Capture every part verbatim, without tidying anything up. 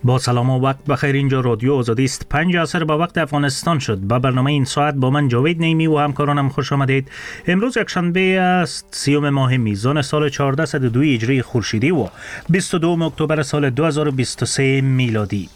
با سلام و وقت بخیر. اینجا رادیو آزادی است. پنج عصر با وقت افغانستان شد. با برنامه این ساعت با من جاوید نیمی و همکارانم خوش آمدید. امروز یکشنبه است، سیوم ماه میزان سال چهارده صد و دو هجری خورشیدی و بیست و دوم اکتبر سال دو هزار و بیست و سه میلادی.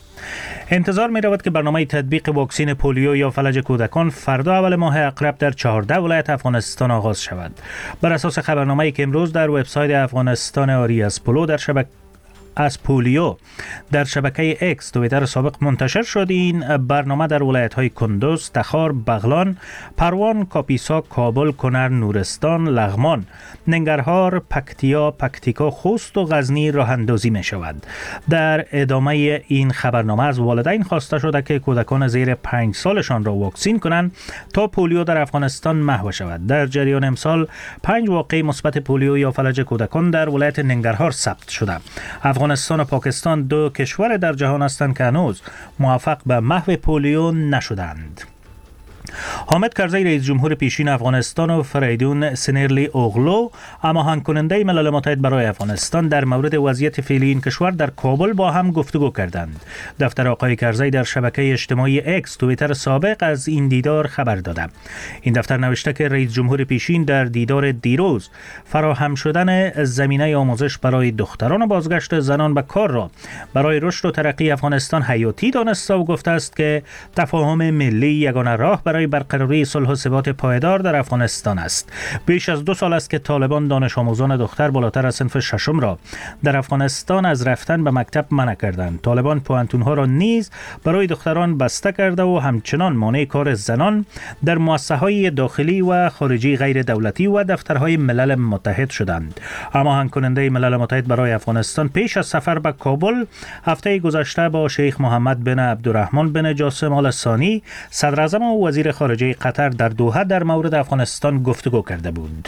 انتظار می رود که برنامه تطبیق واکسن پولیو یا فلج کودکان فردا اول ماه اقرب در چهارده ولایت افغانستان آغاز شود. بر اساس خبرنامه‌ای که امروز در وبسایت افغانستان آری از پولو در شبکه از پولیو در شبکه اکس توییتر سابق منتشر شد، این برنامه در ولایت‌های کندوز، تخار، بغلان، پروان، کاپیسا، کابل، کنر، نورستان، لغمان، ننگرهار، پکتیا، پکتیکا، خوست و غزنی راه اندازی می شود. در ادامه این خبرنامه از والدین خواسته شده که کودکان زیر پنج سالشان را واکسین کنند تا پولیو در افغانستان محو شود. در جریان امسال پنج واقعه مثبت پولیو یا فلج کودکان در ولایت ننگرهار ثبت شده. افغانستان و پاکستان دو کشور در جهان هستند که هنوز موفق به محو پولیو نشدند. حامد کرزی رئیس جمهور پیشین افغانستان و فریدون سنرلی اوغلو هماهنگ کننده ملل متحد برای افغانستان در مورد وضعیت فعلی این کشور در کابل با هم گفتگو کردند. دفتر آقای کرزی در شبکه اجتماعی اکس توییتر سابق از این دیدار خبر داده. این دفتر نوشته که رئیس جمهور پیشین در دیدار دیروز فراهم شدن زمینه آموزش برای دختران و بازگشت زنان به کار را برای رشد و ترقی افغانستان حیاتی دانسته و گفته است که تفاهم ملی یگانه راه برای برقراری صلح و ثبات پایدار در افغانستان است. بیش از دو سال است که طالبان دانش آموزان دختر بالاتر از صنف ششم را در افغانستان از رفتن به مکتب منع کردند. طالبان پوهنتون‌ها را نیز برای دختران بسته کرده و همچنان مانع کار زنان در مؤسسه‌های داخلی و خارجی غیر دولتی و دفترهای ملل متحد شدند. هماهنگ کننده ملل متحد برای افغانستان پیش از سفر به کابل هفته گذشته با شیخ محمد بن عبدالرحمن بن جاسم آل ثانی صدر اعظم و وزیر خارجه قطر در دوحه در مورد افغانستان گفتگو کرده بود.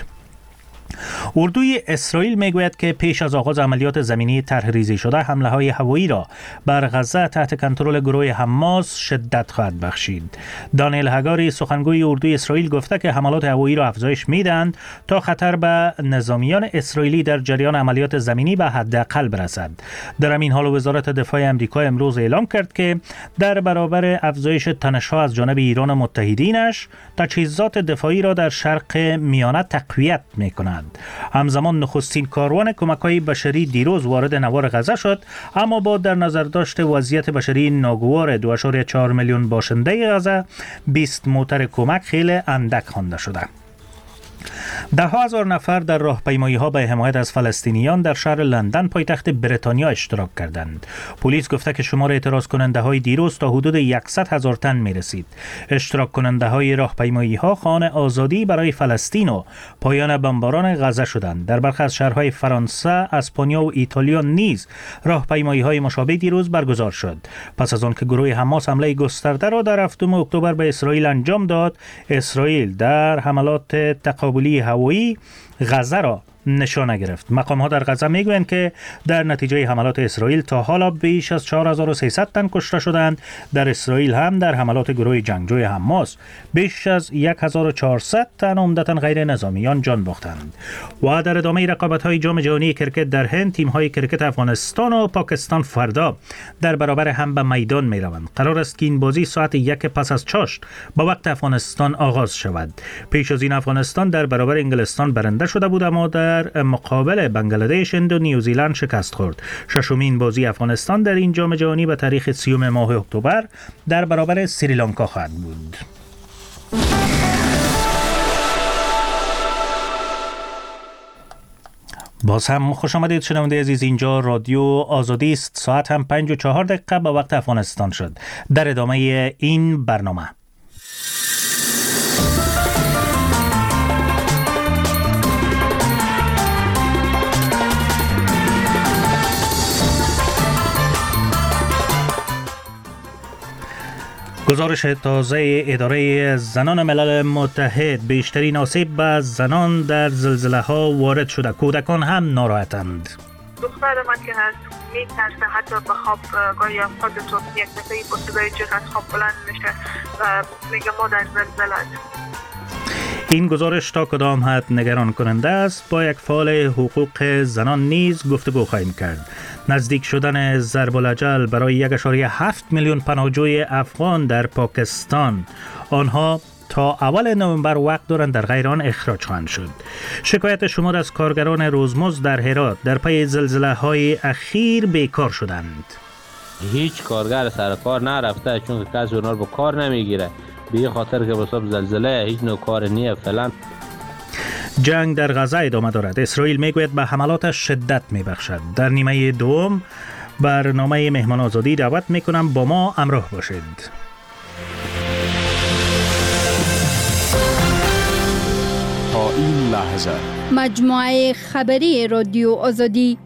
اردوی اسرائیل میگوید که پیش از آغاز عملیات زمینی طرح‌ریزی شده حمله های هوایی را بر غزه تحت کنترل گروه حماس شدت خواهد بخشید. دانیل هگاری سخنگوی اردوی اسرائیل گفته که حملات هوایی را افزایش میدهند تا خطر به نظامیان اسرائیلی در جریان عملیات زمینی به حداقل برسد. در همین حال وزارت دفاع آمریکا امروز اعلام کرد که در برابر افزایش تنش‌ها از جانب ایران و متحدینش تجهیزات دفاعی را در شرق میانه تقویت می‌کند. همزمان نخستین کاروان کمک‌های بشری دیروز وارد نوار غزه شد، اما با در نظر داشت وضعیت بشری ناگوار دو ممیز چهار میلیون باشنده غزه بیست موتر کمک خیلی اندک خوانده شده. ده ها هزار نفر در راهپیمایی‌ها به حمایت از فلسطینیان در شهر لندن پایتخت بریتانیا اشتراک کردند. پلیس گفته که شمار اعتراض کننده های دیروز تا حدود صد هزار تن می رسید. اشتراک کننده های راهپیمایی‌ها خواهان آزادی برای فلسطین و پایان بمباران غزه شدند. در برخی از شهرهای فرانسه، اسپانیا و ایتالیا نیز راهپیمایی‌های مشابه دیروز برگزار شد. پس از آن که گروه حماس حمله گسترده را در هفتم اکتبر به اسرائیل انجام داد، اسرائیل در حملات تقابلی هوایی غزه را نشانه گرفت. مقام‌ها در غزه میگویند که در نتیجه حملات اسرائیل تا حالا بیش از چهار هزار و سیصد تن کشته شدند. در اسرائیل هم در حملات گروه جنگجوی حماس بیش از هزار و چهارصد تن عمدتاً غیر نظامیان جان باختند. و در ادامه رقابت‌های جام جهانی کرکت در هند، تیم‌های کرکت افغانستان و پاکستان فردا در برابر هم به میدان می‌روند. قرار است که این بازی ساعت یک پس از چاشت با وقت افغانستان آغاز شود. پیش از این افغانستان در برابر انگلستان برنده شده بود، اما در مقابل بنگلادش، هند و نیوزیلند شکست خورد. ششمین بازی افغانستان در این جام جهانی به تاریخ سیوم ماه اکتبر در برابر سریلانکا خواهد بود. باز هم خوش آمدید شنونده عزیز. اینجا رادیو آزادی است. ساعت هم پنج و چهار دقیقه به وقت افغانستان شد. در ادامه این برنامه گزارش تازه اداره زنان ملل متحد: بیشترین آسیب به زنان در زلزله ها وارد شده. کودکان هم ناراحتند. دختر من که هست میترسه حتی به خواب گاهی خودتون یک دفعه با صدای جغت خواب بلند میشه و میگه ما در زلزله. این گزارش تا کدام حد نگران کننده است با یک فعال حقوق زنان نیز گفتگو خواهیم کرد. نزدیک شدن ضرب الاجل برای یک و هفت میلیون پناهجوی افغان در پاکستان، آنها تا اول نوامبر وقت دارند در غیر آن اخراج خواهند شد. شکایت شمار از کارگران روزمزد در هرات در پی زلزله های اخیر بیکار شدند. هیچ کارگر سر کار نرفته چون کسی اونها رو به کار نمیگیره، به خاطر که بساب زلزله هیچ نوع کار نیه فعلا. جنگ در غزه ادامه دارد. اسرائیل میگوید به حملات شدت میبخشد. در نیمه دوم برنامه مهمان آزادی دعوت میکنم با ما همراه باشید. تا این لحظه مجموعه خبری رادیو آزادی.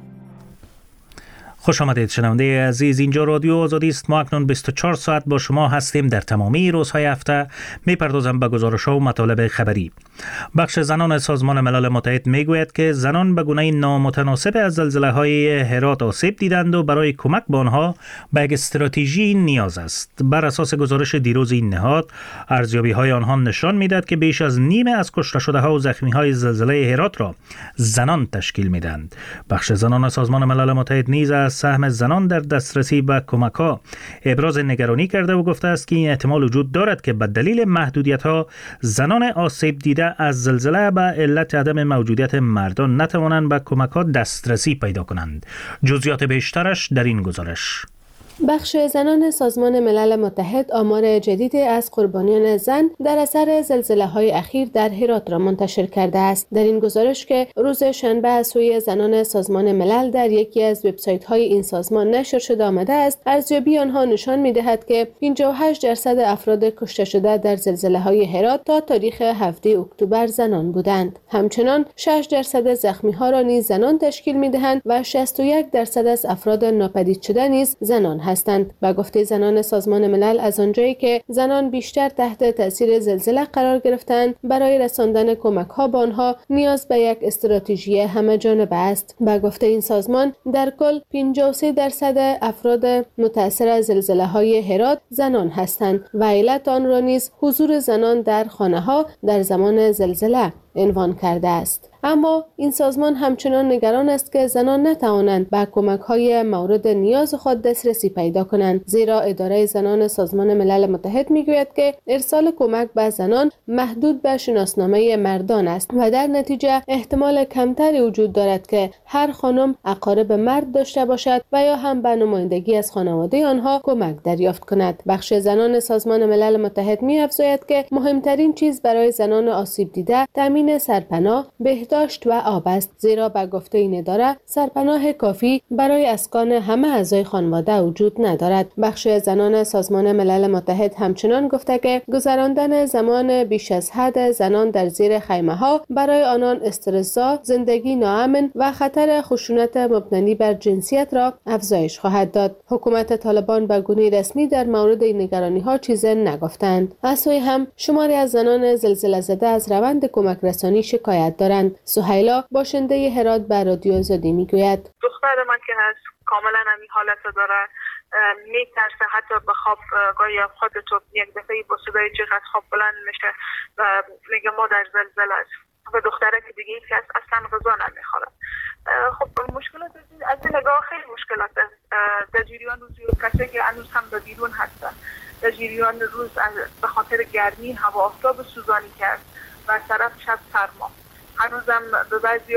خوش آمدید شنونده عزیز، اینجا رادیو آزادی است. ما اکنون بیست و چهار ساعت با شما هستیم. در تمامی روزهای هفته میپردازم به گزارش‌ها و مطالب خبری. بخش زنان سازمان ملل متحد میگوید که زنان به گونه نامتناسب از زلزله‌های هرات آسیب دیدند و برای کمک به آنها به یک استراتژی نیاز است. بر اساس گزارش دیروز این نهاد، ارزیابی‌های آنها نشان میدهد که بیش از نیمه از کشته شده‌ها و زخمی‌های زلزله هرات را زنان تشکیل میدهند. بخش زنان سازمان ملل متحد نیز از سهم زنان در دسترسی به کمک‌ها ابراز نگرانی کرده و گفته است که این احتمال وجود دارد که به دلیل محدودیت‌ها زنان آسیب دیده از زلزله به علت عدم موجودیت مردان نتوانند به کمک‌ها دسترسی پیدا کنند. جزئیات بیشترش در این گزارش. بخش زنان سازمان ملل متحد آمار جدیدی از قربانیان زن در اثر زلزله‌های اخیر در هرات را منتشر کرده است. در این گزارش که روز شنبه از سوی زنان سازمان ملل در یکی از وبسایت‌های این سازمان نشر شده آمده است، ارزیابی آنها نشان می‌دهد که پنجاه و هشت درصد افراد کشته شده در زلزله‌های هرات تا تاریخ هفدهم اکتبر زنان بودند. همچنان شش درصد زخمی‌ها را نیز زنان تشکیل می‌دهند و شصت و یک درصد از افراد ناپدید شده نیز زنان هستند. و گفته زنان سازمان ملل، از آنجایی که زنان بیشتر تحت تاثیر زلزله قرار گرفتند، برای رساندن کمک‌ها به آنها نیاز به یک استراتژی همه جانبه است. و گفته این سازمان، در کل پنجاه و سه درصد افراد متأثر از زلزله‌های هرات زنان هستند و علت آن را نیز حضور زنان در خانه‌ها در زمان زلزله عنوان کرده است. اما این سازمان همچنان نگران است که زنان نتوانند به کمک‌های مورد نیاز خود دسترسی پیدا کنند، زیرا اداره زنان سازمان ملل متحد میگوید که ارسال کمک به زنان محدود به شناسنامه مردان است و در نتیجه احتمال کمتری وجود دارد که هر خانم اقارب مرد داشته باشد و یا هم به نمایندگی از خانواده آنها کمک دریافت کند. بخش زنان سازمان ملل متحد می‌افزاید که مهمترین چیز برای زنان آسیب دیده تامین سرپناه، بهداشت و آب است، زیرا به گفته این اداره سرپناه کافی برای اسکان همه اعضای خانواده وجود ندارد. بخش زنان سازمان ملل متحد همچنان گفته که گذراندن زمان بیش از حد زنان در زیر خیمه‌ها برای آنان استرس‌زا، زندگی ناامن و خطر خشونت مبتنی بر جنسیت را افزایش خواهد داد. حکومت طالبان به گونه رسمی در مورد این نگرانی‌ها چیزی نگفتند. از سوی هم شماری از زنان زلزله زده از روند کمک رسانی شکایت دارند. سهیلا، باشنده هرات، به رادیو آزادی میگوید: دختر من که هست کاملا همین حالت داره، میترسه حتی به خواب گاهی خودتو یک دفعه با صدای چقدر خواب بلند میشه و میگه ما در زلزله است. و دختره که دیگه یکی هست اصلا غذا نمیخوره. خب مشکلات از این نگاه خیلی مشکلات است. در جریان روز کسی که هنوز هم در بیرون هستن، در جریان روز به خاطر گرمی هوا آفتاب سوزانی کرد و طرف شب سرما. هنوزم به بعضی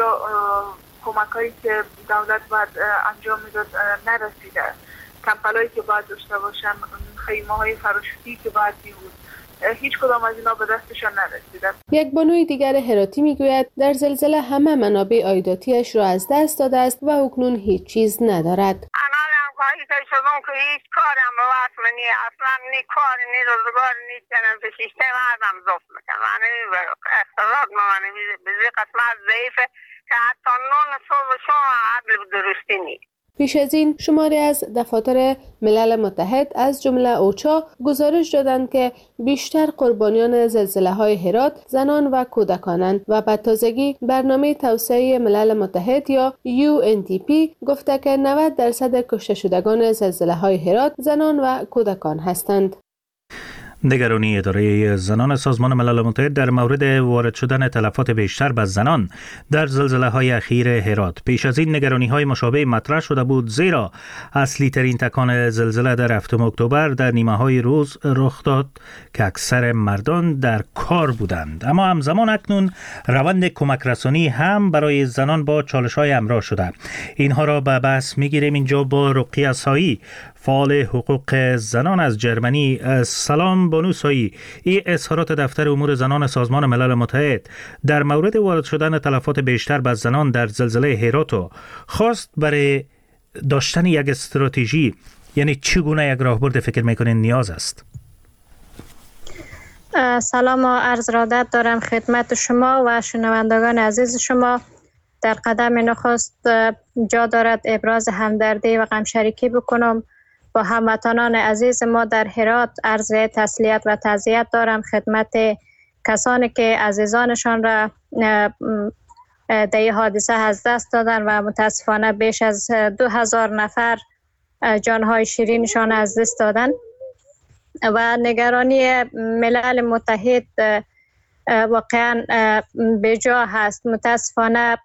کمک هایی که دولت باید انجام میداد نرسیده. کمپلایی که باید داشته باشن، خیمه های فراشوتی که باید بیود، هیچ کدام از اینا به دستشان نرسیده. یک بانوی دیگر هراتی میگوید در زلزله همه منابع عایداتیش را از دست داده است و اکنون هیچ چیز ندارد. کاری که شدم که هیچ کارم به وقت منی اصلا نی کار نی روزگار نی چنم به شیشته مردم زفت میکن منی اقتصاد منی بزی قسمت ضعیفه که حتی نون صبح شما عدل درستی نی. پیش از این شماری از دفاتر ملل متحد از جمله اوچا گزارش دادند که بیشتر قربانیان زلزله‌های هرات زنان و کودکانند و به تازگی برنامه توسعه ملل متحد یا یو ان دی پی گفته که نود درصد کشته شدگان زلزله‌های هرات زنان و کودکان هستند. نگرانی اداره زنان سازمان ملل متحد در مورد وارد شدن تلفات بیشتر به زنان در زلزله های اخیر هرات. پیش از این نگرانی های مشابه مطرح شده بود، زیرا اصلی ترین تکان زلزله در هفتم اکتبر در نیمه های روز رخ داد که اکثر مردان در کار بودند. اما همزمان اکنون روند کمک رسانی هم برای زنان با چالش های همراه شده. اینها را به بحث میگیریم اینجا با رقیه سایی، فعال حقوق زنان از جرمنی. سلام بانو سایی، این اظهارات دفتر امور زنان سازمان ملل متحد در مورد وارد شدن تلفات بیشتر به زنان در زلزله هرات خواست برای داشتن یک استراتژی، یعنی چگونه یک راهبرد فکر میکنین نیاز است؟ سلام و عرض ارادت دارم خدمت شما و شنوندگان عزیز شما. در قدم نخست جا دارد ابراز همدردی و غمشریکی بکنم با هموطنان عزیز ما در هرات. عرض تسلیت و تعزیت دارم خدمت کسانی که عزیزانشان را در این حادثه از دست دادن و متاسفانه بیش از دو هزار نفر جانهای شیرینشان از دست دادن و نگرانی ملل متحد واقعا بجا هست. متاسفانه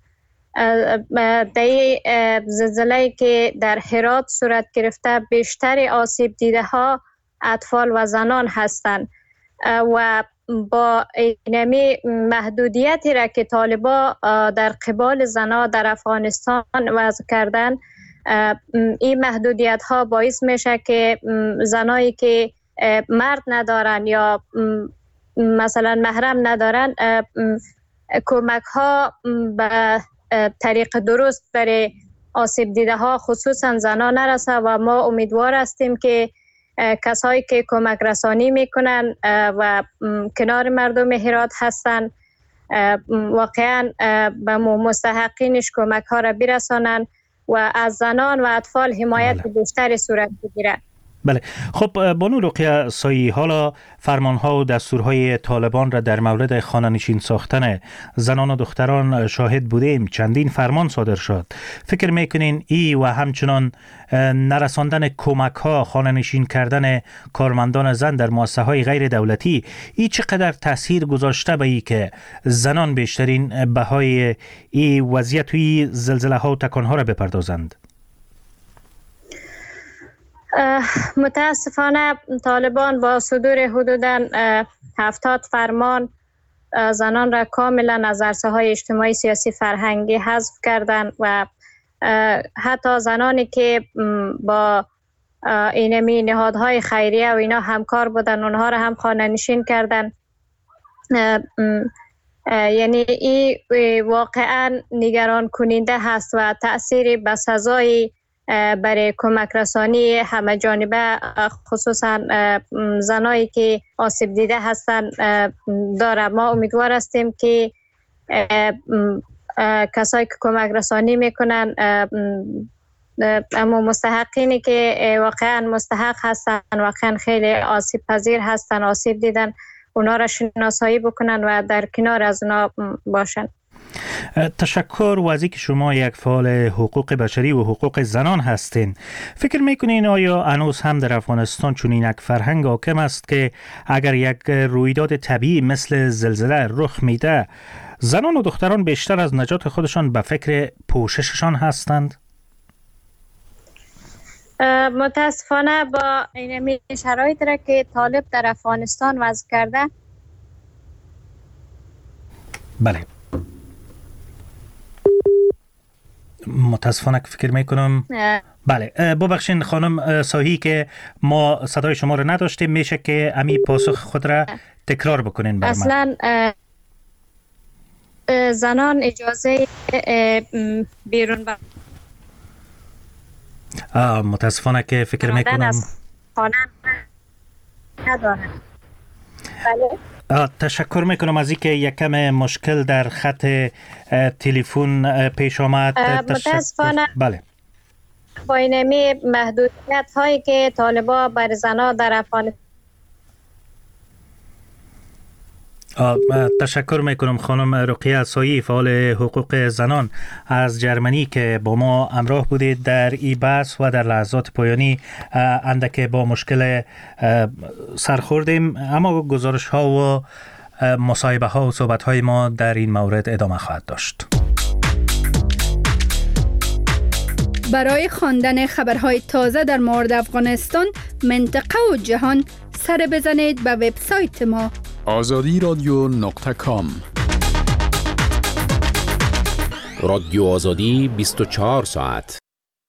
در زلزله که در هرات صورت گرفته بیشتر آسیب دیده ها اطفال و زنان هستند و با اینمی محدودیتی را که طالبان در قبال زنان در افغانستان وضع کردن، این محدودیت ها باعث میشه که زنایی که مرد ندارن یا مثلا محرم ندارن کمک ها به طریق درست برای آسیب دیده ها خصوصا زنان نرسه و ما امیدوار هستیم که کسایی که کمک رسانی میکنن و کنار مردم هرات هستن واقعا به مستحقینش کمک ها را برسانن و از زنان و اطفال حمایت بیشتری صورت بگیرد. بله، خب بانو رقیه سایی، حالا فرمانها و دستورهای طالبان را در مورد خانه‌نشین ساختن زنان و دختران شاهد بودیم. چندین فرمان صادر شد. فکر میکنین ای و همچنان نرساندن کمک ها، خانه‌نشین کردن کارمندان زن در مؤسسه های غیر دولتی، ای چقدر تاثیر گذاشته به ای که زنان بیشترین بهای ای وضعیت و ای زلزله ها و تکان ها را بپردازند؟ متاسفانه طالبان با صدور حدوداً هفتاد فرمان زنان را کاملا از عرصه های اجتماعی، سیاسی، فرهنگی حذف کردند و حتی زنانی که با اینمی نهادهای خیریه و اینا همکار بودن اونها را هم خانه نشین کردن. یعنی این واقعا نگران کننده هست و تأثیری بسزایی برای کمک رسانی همه جانبه خصوصا زنایی که آسیب دیده هستند داره. ما امیدوار هستیم که کسایی که کمک رسانی میکنن اما مستحقینی که واقعا مستحق هستن، واقعا خیلی آسیب پذیر هستن، آسیب دیدن، اونا را شناسایی بکنن و در کنار از اونا باشن. تشکر. و از اینکه شما یک فعال حقوق بشری و حقوق زنان هستین، فکر میکنین آیا هنوز هم در افغانستان چنین یک فرهنگ حاکم است که اگر یک رویداد طبیعی مثل زلزله رخ میده، زنان و دختران بیشتر از نجات خودشان به فکر پوشششان هستند؟ متاسفانه با این شرایطی را که طالب در افغانستان وضع کرده، بله متاسفانه فکر میکنم بله ببخشید خانم ساهی که ما صدای شما رو نداشتیم، میشه که امی پاسخ خود را تکرار بکنین بر من؟ اصلا زنان اجازه بیرون با متاسفانه که فکر میکنم خانه ندارن. بله تشکر میکنم از اینکه یک کم مشکل در خط تلفن پیش آمد. متاسفانه بله با اینمی محدودیت هایی که طالبان بر زنان در افغانستان تشکر میکنم خانم رقیه اسایی، فعال حقوق زنان از جرمنی که با ما همراه بودید در این بحث و در لحظات پایانی اندک با مشکل سر خوردیم، اما گزارش ها و مصاحبه ها و صحبت های ما در این مورد ادامه خواهد داشت. برای خواندن خبرهای تازه در مورد افغانستان، منطقه و جهان، سر بزنید به وبسایت ما آزادی رادیو نقطه کام. رادیو آزادی بیست و چهار ساعت.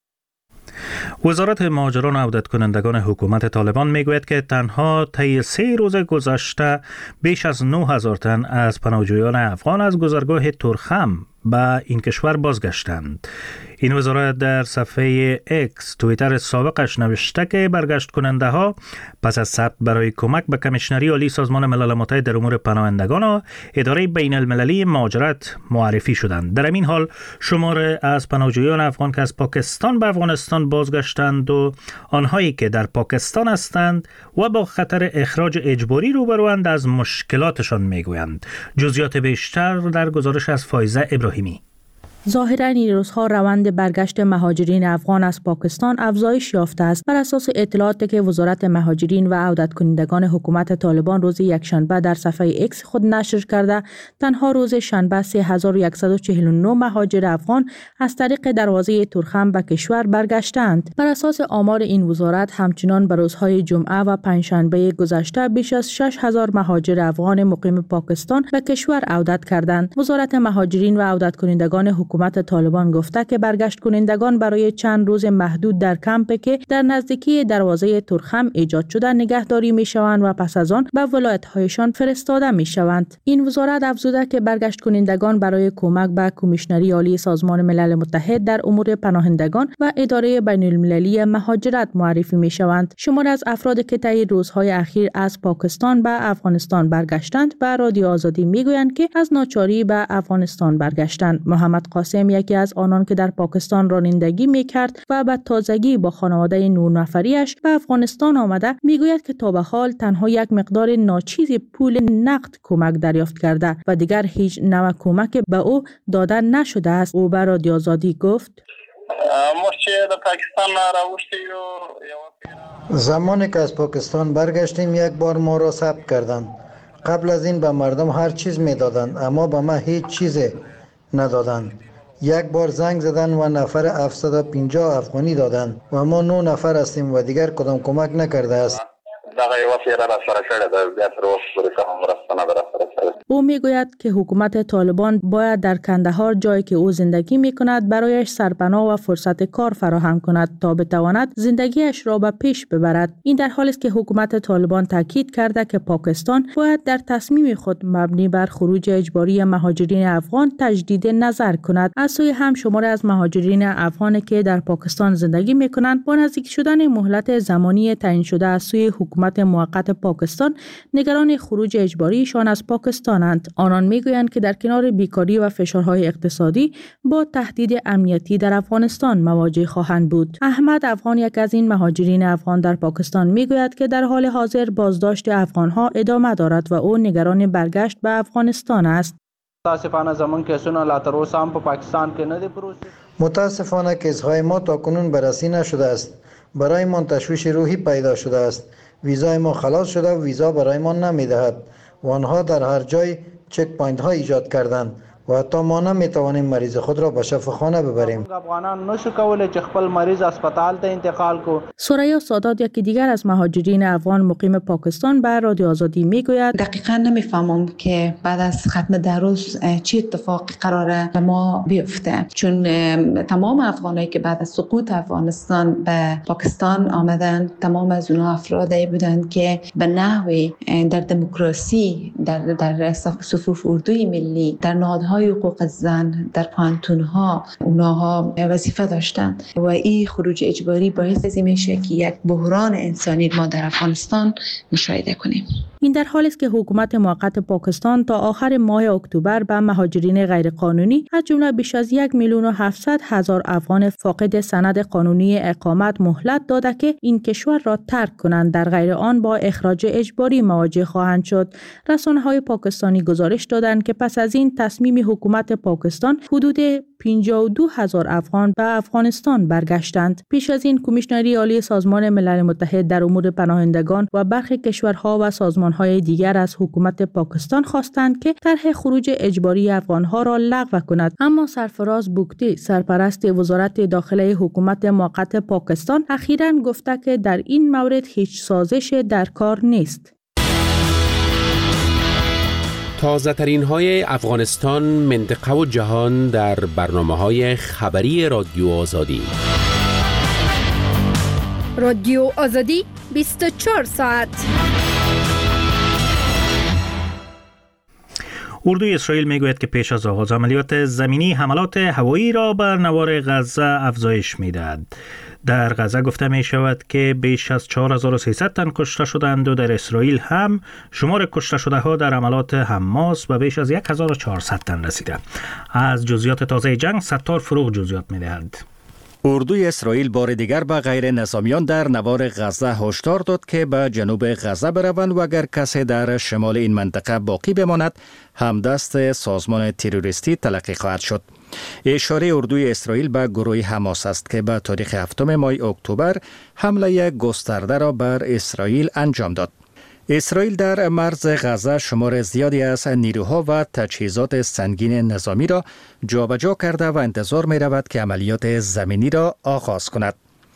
وزارت مهاجران و عودت کنندگان حکومت طالبان میگوید که تنها طی سه روز گذشته بیش از نه هزار تن از پناهجویان افغان از گذرگاه تورخم به این کشور بازگشتند. این وزارت در صفحه اکس توییتر سابقش نوشته که برگشت کننده ها پس از ثبت برای کمک به کمیشنری عالی سازمان ملل متحد در امور پناهندگان و اداره بین المللی مهاجرت معرفی شدند. در این حال شمار از پناهجویان افغان که از پاکستان به افغانستان بازگشتند و آنهایی که در پاکستان هستند و با خطر اخراج اجباری روبروند از مشکلاتشان میگویند. جزئیات بیشتر در گزارش از فایزه ابراهیمی. ظاهراً این روزها روند برگشت مهاجرین افغان از پاکستان افزایش یافته است. بر اساس اطلاعاتی که وزارت مهاجرین و عودت کنندگان حکومت طالبان روز یکشنبه در صفحه اکس خود نشر کرده، تنها روز شنبه سه هزار و صد و چهل و نه مهاجر افغان از طریق دروازه تورخم به کشور برگشتند. بر اساس آمار این وزارت، همچنان به روزهای جمعه و پنجشنبه گذشته بیش از شش هزار مهاجر افغان مقیم پاکستان به کشور عودت کردند. وزارت مهاجرین و عودت کنندگان حکومت طالبان گفته که برگشت کنندگان برای چند روز محدود در کمپی که در نزدیکی دروازه تورخم ایجاد شده نگهداری می شوند و پس از آن به ولایت‌هایشان فرستاده می شوند. این وزارت افزوده که برگشت کنندگان برای کمک به کمیشنری عالی سازمان ملل متحد در امور پناهندگان و اداره بین المللی مهاجرت معرفی می شوند. شمار از افرادی که طی روزهای اخیر از پاکستان به افغانستان برگشتند به رادیو آزادی می گویند که از ناچاری به افغانستان برگشتند. محمد قاسم، یکی از آنان که در پاکستان رانندگی میکرد و به تازگی با خانواده نه نفریش به افغانستان آمده، میگوید که تا به حال تنها یک مقدار ناچیز پول نقد کمک دریافت کرده و دیگر هیچ نوع کمک به او داده نشده است. او به رادیو آزادی گفت: زمانی که از پاکستان برگشتیم یک بار ما را ثبت کردند. قبل از این به مردم هر چیز میدادند، اما به ما هیچ چیز ندادند. یک بار زنگ زدن و نفر هفتصد و پنجاه افغانی دادند و ما نه نفر هستیم و دیگر کدام کمک نکرده است. او میگوید که حکومت طالبان باید در کندهار، جایی که او زندگی میکند، برایش سرپناه و فرصت کار فراهم کند تا بتواند زندگیش را به پیش ببرد. این در حالی است که حکومت طالبان تاکید کرده که پاکستان باید در تصمیم خود مبنی بر خروج اجباری مهاجرین افغان تجدید نظر کند. از سوی هم شمار از مهاجرین افغان که در پاکستان زندگی میکنند با نزدیک شدن مهلت زمانی تعیین شده از سوی حکومت موقت پاکستان نگران خروج اجباریشان از پاکستانند. آنان میگویند که در کنار بیکاری و فشارهای اقتصادی با تهدید امنیتی در افغانستان مواجه خواهند بود. احمد افغان، یک از این مهاجرین افغان در پاکستان، میگوید که در حال حاضر بازداشت افغانها ادامه دارد و او نگران برگشت به افغانستان است. متاسفانه زمان کیسونه لا تر اوسه هم په پاکستان کې نه دي پروسه. متاسفانه کیس‌های ما تاکنون بررسی نشده است. برای ما تشویش روحی پیدا شده است. ویزای ما خلاص شده و ویزا برای ما نمیدهد و آنها در هر جای چک پوینت ها ایجاد کردند و حتی ما نمیتوانیم مریض خود را به شفاخانه ببریم. افغانان نشو کولای چې خپل مریض هسپتال ته انتقال کو. ثریا سادات، یکی دیگر از مهاجرین افغان مقیم پاکستان، به رادیو آزادی میگوید: دقیقاً نمیفهمم که بعد از ختم دروس چه اتفاقی قراره به ما بیفته، چون تمام افغانایی که بعد از سقوط افغانستان به پاکستان آمدند، تمام از اونها افرادی بودند که به نحوی در دموکراسی، در در صفوف اردوی ملی، در نهادهای های حقوق زن در پانتونها اونها وظیفه داشتند و این خروج اجباری باعث از میشه که یک بحران انسانی ما در افغانستان مشاهده کنیم. این در حالی است که حکومت موقت پاکستان تا آخر ماه اکتبر به مهاجرین غیرقانونی از جمله بیش از یک میلیون و هفتصد هزار افغان فاقد سند قانونی اقامت مهلت داده که این کشور را ترک کنند، در غیر آن با اخراج اجباری مواجه خواهند شد. رسانه‌های پاکستانی گزارش دادند که پس از این تصمیم حکومت پاکستان حدود پنجاه و دو هزار افغان به افغانستان برگشتند. پیش از این کمیشنری عالی سازمان ملل متحد در امور پناهندگان و برخی کشورها و سازمانهای دیگر از حکومت پاکستان خواستند که طرح خروج اجباری افغانها را لغو کند، اما سرفراز بوگتی، سرپرست وزارت داخله حکومت موقت پاکستان، اخیراً گفته که در این مورد هیچ سازش در کار نیست. تازه ترین های افغانستان، منطقه و جهان در برنامه های خبری رادیو آزادی. رادیو آزادی بیست و چهار ساعت. اردوی اسرائیل میگوید که پیش از آغاز عملیات زمینی حملات هوایی را بر نوار غزه افزایش میدهد. در غزه گفته می شود که بیش از چهار هزار و سیصد تن کشته شدند و در اسرائیل هم شمار کشته شده ها در حملات حماس به بیش از یک هزار و چهارصد تن رسیده. از جزئیات تازه جنگ ستار فروغ جزئیات می دهد. اردوی اسرائیل بار دیگر به غیر نظامیان در نوار غزه هشدار داد که به جنوب غزه بروند و اگر کسی در شمال این منطقه باقی بماند همدست سازمان تروریستی تلقی خواهد شد. اشاره اردوی اسرائیل به گروه حماس است که به تاریخ هفتم ماه اکتبر حمله گسترده را بر اسرائیل انجام داد. اسرائیل در مرز غزه شمار زیادی از نیروها و تجهیزات سنگین نظامی را جابجا کرده و انتظار می رود که عملیات زمینی را آغاز کند.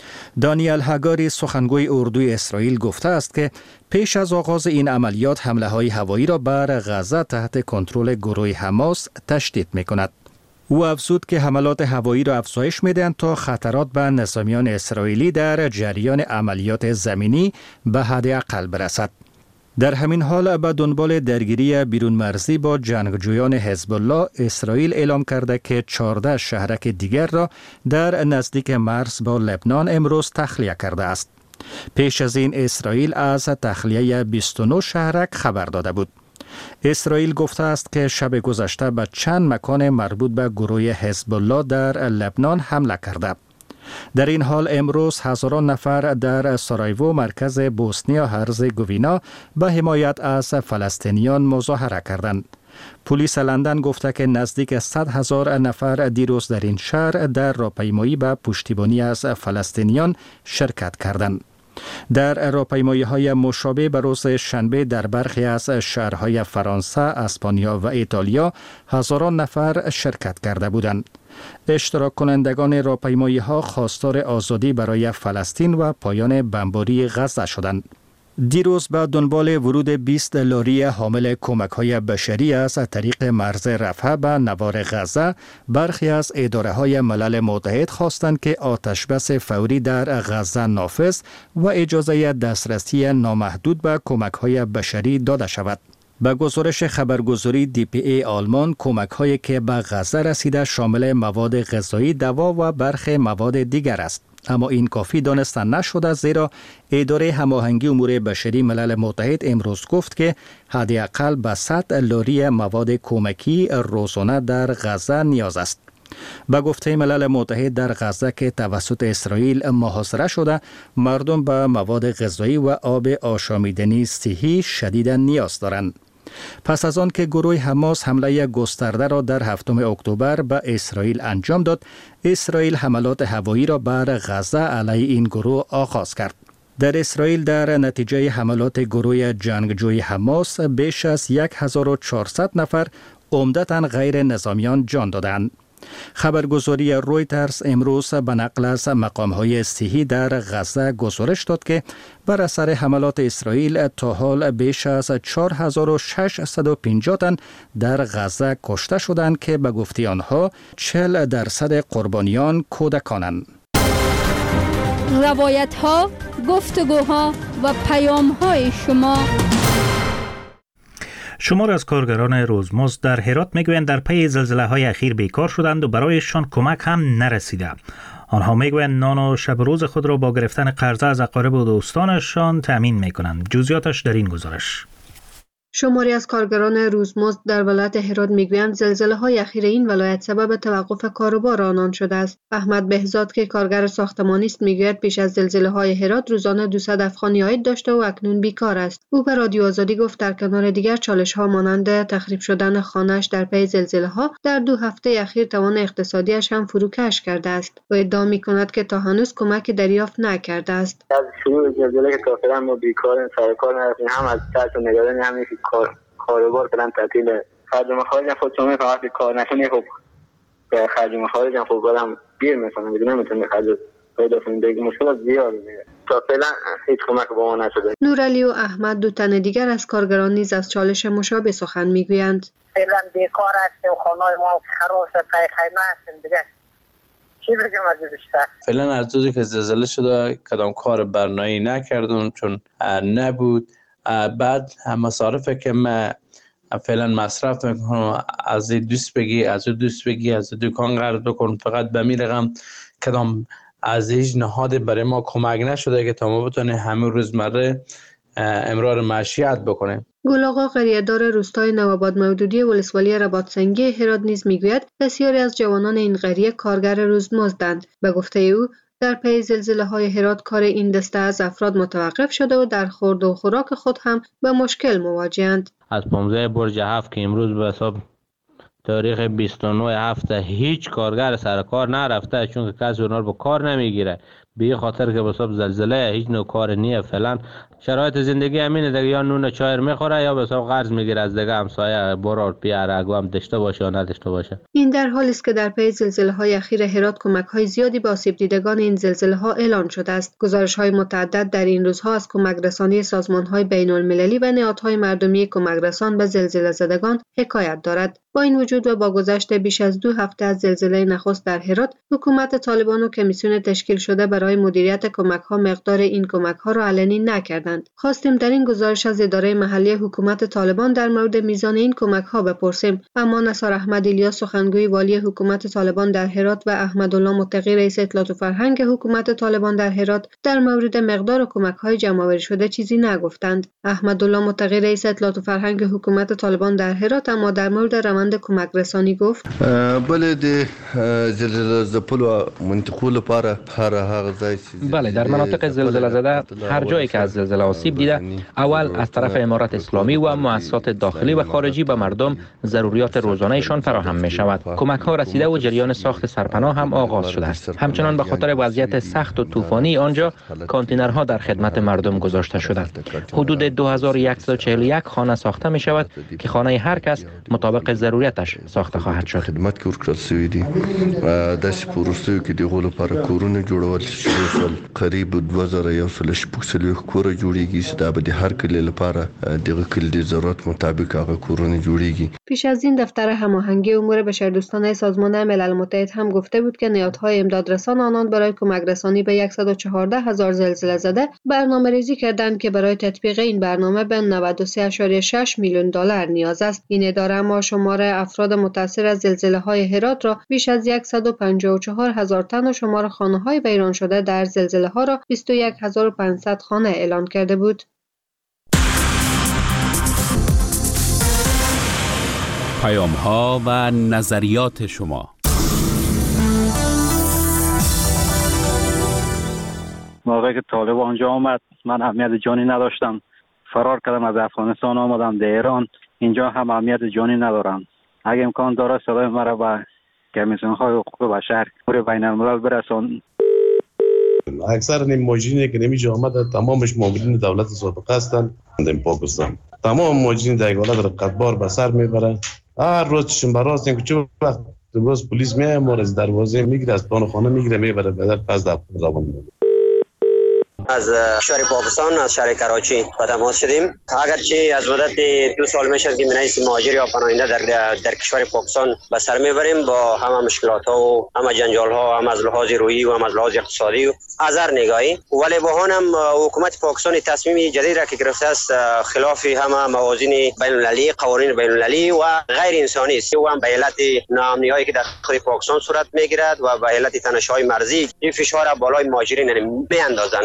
دانیل هاگاری سخنگوی اردوی اسرائیل گفته است که پیش از آغاز این عملیات حمله های هوایی را بر غزه تحت کنترل گروه حماس تشدید می کند. او افزود که حملات هوایی را افزایش می‌دهند تا خطرات به نظامیان اسرائیلی در جریان عملیات زمینی به حداقل برسد. در همین حال به دنبال درگیری بیرون مرزی با جنگجویان حزب الله، اسرائیل اعلام کرده که چهارده شهرک دیگر را در نزدیک مرز با لبنان امروز تخلیه کرده است. پیش از این اسرائیل از تخلیه بیست و نه شهرک خبر داده بود. اسرائیل گفته است که شب گذشته به چند مکان مربوط به گروه حزب الله در لبنان حمله کرده. در این حال امروز هزاران نفر در سارایوو مرکز بوسنیا هرزگوینا به حمایت از فلسطینیان مظاهره کردند. پلیس لندن گفته که نزدیک صد هزار نفر دیروز در این شهر در راهپیمایی به پشتیبانی از فلسطینیان شرکت کردند. در راهپیمایی‌های مشابه به روز شنبه در برخی از شهرهای فرانسه، اسپانیا و ایتالیا هزاران نفر شرکت کرده بودند. اشتراک کنندگان راهپیمایی‌ها خواستار آزادی برای فلسطین و پایان بمباری غزه شدند. دیروز به دنبال ورود بیست لاری حامل کمک‌های بشری از طریق مرز رفح به نوار غزه، برخی از اداره‌های ملل متحد خواستند که آتشبس فوری در غزه نافذ و اجازه دسترسی نامحدود به کمک‌های بشری داده شود. به گزارش خبرگزاری دی پی ای آلمان، کمک‌هایی که به غزه رسیده شامل مواد غذایی، دوا و برخی مواد دیگر است. اما این کافی دانسته نشده، زیرا اداره هماهنگی امور بشری ملل متحد امروز گفت که حداقل به صد لاری مواد کمکی روزانه در غزه نیاز است. به گفته ملل متحد در غزه که توسط اسرائیل محاصره شده، مردم به مواد غذایی و آب آشامیدنی صحی شدیداً نیاز دارند. پس از آن که گروه حماس حمله گسترده را در هفتم اکتبر به اسرائیل انجام داد، اسرائیل حملات هوایی را بر غزه علیه این گروه آغاز کرد. در اسرائیل در نتیجه حملات گروه جنگجوی حماس بیش از هزار و چهارصد نفر عمدتاً غیر نظامیان جان دادند. خبرگزاری رویترز امروز به نقل از مقام‌های صحی در غزه گزارش داد که بر اثر حملات اسرائیل تا حال بیش از چهار هزار و ششصد و پنجاه تن در غزه کشته شدند که به گفته آنها چهل درصد قربانیان کودکانند. روایت‌ها، گفتگوها و پیام‌های شما. شمار از کارگران روزمزد در هرات میگویند در پی زلزله های اخیر بیکار شدند و برایشان کمک هم نرسیده. آنها میگویند نان و شب روز خود را با گرفتن قرضه از اقارب و دوستانشان تأمین میکنند. جزئیاتش در این گزارش. شماری از کارگران روزمزد در ولایت هرات میگویند زلزله های اخیر این ولایت سبب توقف کار و بار آنان شده است. احمد بهزاد که کارگر ساختمانی است میگوید پیش از زلزله های هرات روزانه دویست افغانی عاید داشته و اکنون بیکار است. او به رادیو آزادی گفت در کنار دیگر چالش ها مانند تخریب شدن خانه‌اش در پی زلزله ها در دو هفته اخیر توان اقتصادیش هم فروکش کرده است و ادعا میکند که تا هنوز کمکی دریافت نکرده است. از شروع زلزله که تا فعلا ما بیکاریم، سر کار نرفتیم، هم از ترس و نگرانی همین کار کاروبار کردن تعطیل. خرج و مخارج خود شما فقط کار نکنی خب خرج و مخارج خب برام گیر میکنه، دیگه نمیتونه خرج پیدا کنه، دیگه مشکل زیاده دیگه. تا فعلا هیچ کمک به ما نشده. نورعلی و احمد دو تن دیگر از کارگران نیز از چالش مشابه سخن میگویند. فعلا بیکار هستیم، خانه‌های ما خراب شده، پای خیمه هستیم دیگه. چی بگم از بیشتر؟ فعلا از روزی که زلزله شده کدام کار برنامه‌ای نکردم چون نبود. بعد مصارف که ما فعلا مصرف میکنم از این دوست بگی از این دوست بگی از دکان قرض بکن، فقط به می رقم کدام از هیچ نهاد برای ما کمک نشده که تا ما بتونه همه روزمره امرار معیشت بکنه. گل آقا قریه‌دار روستای نوآباد مودودی ولسوالی رباطسنگی هرات نیز میگوید بسیاری از جوانان این قریه کارگر روزمزدند. به گفته او در پی زلزله های هرات کار این دسته از افراد متوقف شده و در خورد و خوراک خود هم به مشکل مواجهند. از پانزده برج هفت که امروز به حساب تاریخ بیست و نه هفته هیچ کارگر سر کار نرفته چون که کسی اونها رو به کار نمیگیره، به خاطر که به حساب زلزله هیچ نوع کار نیه. فعلا شرایط زندگی همینه دیگه، یا نون چای میخوره یا به حساب قرض میگیره از دیگه همسایه برار پیاره اگه هم داشته باشه یا نداشته باشه. این در حالی است که در پی زلزله های اخیر هرات کمک های زیادی به آسیب دیدگان این زلزله ها اعلان شده است. گزارش های متعدد در این روزها از کمک رسانی سازمان های بین المللی و نهادهای مردمی کمک رسان به زلزله زدگان حکایت دارد. با این وجود و با گذشت بیش از دو هفته از زلزله نخست در هرات، حکومت طالبان و کمیسیون تشکیل شده برای مدیریت کمک‌ها مقدار این کمک‌ها را علنی نکردند. خواستیم در این گزارش از اداره محلی حکومت طالبان در مورد میزان این کمک‌ها بپرسیم، اما نثار احمد ایلیاس سخنگوی والی حکومت طالبان در هرات و احمدالله متقی رئیس اطلاعات و فرهنگ حکومت طالبان در هرات در مورد مقدار کمک‌های جمع‌آوری شده چیزی نگفتند. احمدالله متقی رئیس اطلاعات و فرهنگ حکومت طالبان در هرات اما در مورد روند کمک رسانی گفت: بله د زلزله زپلو منطقو لپاره هر هغه ځای بله در مناطق زلزله زده هر جایی که از زلزله آسیب دیده اول از طرف امارات اسلامی و مؤسسات داخلی و خارجی به مردم ضروریات روزانه‌شان فراهم می شود. کمک ها رسیده و جریان ساخت سرپناه هم آغاز شده است. همچنان به خاطر وضعیت سخت و طوفانی آنجا کانتینرها در خدمت مردم گذاشته شده. حدود دو هزار و صد و چهل و یک خانه ساخته می شود که خانه هر کس مطابق ضرورتش ساخته خواهد شد. خدمت کې ورکړل شوی دی د سپورستو کې د غولو لپاره کورونه جوړول شوی، قریب دو هزار و صد و شپږ کور جوړیږي چې دا به د هر کلی لپاره دغه کلی د ضرورت مطابق هغه کورونه جوړیږي. پیش از این دفتر هماهنگی امور بشردوستانه سازمان ملل متحد هم گفته بود که نهادهای امدادرسان آنان برای کمک رسانی به صد و چهارده هزار زلزله زده برنامه‌ریزی کردند که برای تطبیق این برنامه به نود و سه ممیز شش میلیون دلار نیاز است. این اداره ما شمار افراد متاثر از زلزله‌های هرات را بیش از صد و پنجاه و چهار هزار تن و شمار خانه‌های ویران شده در زلزله‌ها را بیست و یک هزار و پانصد خانه اعلان کرده بود. پیام‌ها و نظریات شما. موقعی که طالب آنجا آمد من اهمیت جانی نداشتم، فرار کردم از افغانستان آمدم در ایران، اینجا هم اهمیت جانی ندارم. اگه امکان داره صدای مرا به کمیسیون های حقوق بشر پور بین الملل برسان. اکثر این ماجرینی که نمیشه آمده تمامش مامورین دولت سابقه هستند در پاکستان. تمام ماجرین در ایالات رقتبار به سر میبرن. هر روز چشم براست این که چه وقت روز پلیس میاد ما از دروازه میگیره، از پان خانه میگیره میبره به پس در روان میبره. از شهر پاکستان از شهر کراچی با تماس شدیم. اگرچه از مدت دو سال میشه که منیس مهاجر یا پناهنده در در کشور پاکستان به سر میبریم با همه مشکلات ها و همه جنجال ها، هم از لحاظ روحی و هم از لحاظ اقتصادی آذر نگاهی، ولی با هم حکومت پاکستان تصمیم جدید را که گرفته است خلاف همه موازین بین المللی، قوانین بین المللی و غیر انسانی است و هم به علت ناامنی‌هایی که در داخل پاکستان صورت میگیرد و به علت تنش‌های مرزی این فشار را بالای مهاجرین میاندازند.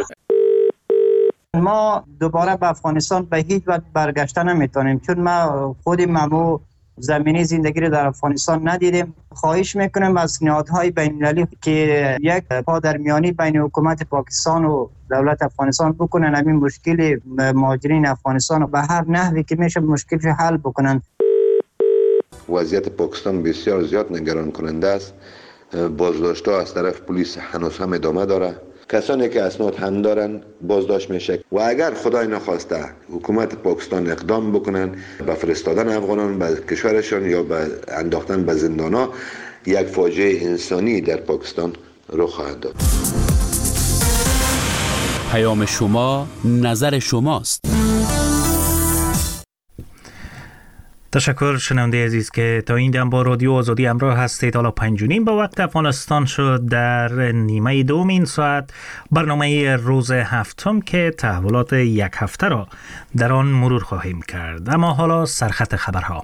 ما دوباره به افغانستان به هیچ وجه برگشتن نمیتونیم، چون ما خود ممو زمینی زندگی رو در افغانستان ندیدیم. خواهش میکنم از نهادهای بین المللی که یک پادرمیانی بین حکومت پاکستان و دولت افغانستان بکنن، همین مشکل مهاجرین افغانستان رو به هر نحوی که میشه مشکلش حل بکنن. وضعیت پاکستان بسیار زیاد نگران کننده است. بازداشت‌ها از طرف پلیس هنوز هم ادامه داره. کسانی که اسناد هم دارن بازداشت میشه و اگر خدای نخواسته حکومت پاکستان اقدام بکنن به فرستادن افغانان به کشورشان یا به انداختن به زندان‌ها، یک فاجعه انسانی در پاکستان رخ خواهد داد. پیام شما، نظر شماست. تشکر شنونده عزیز که تا این دم با رادیو آزادی همراه هستید. حالا پنج و نیم به وقت افغانستان شد. در نیمه دوم این ساعت برنامه روز هفتم که تحولات یک هفته را در آن مرور خواهیم کرد. اما حالا سرخط خبرها.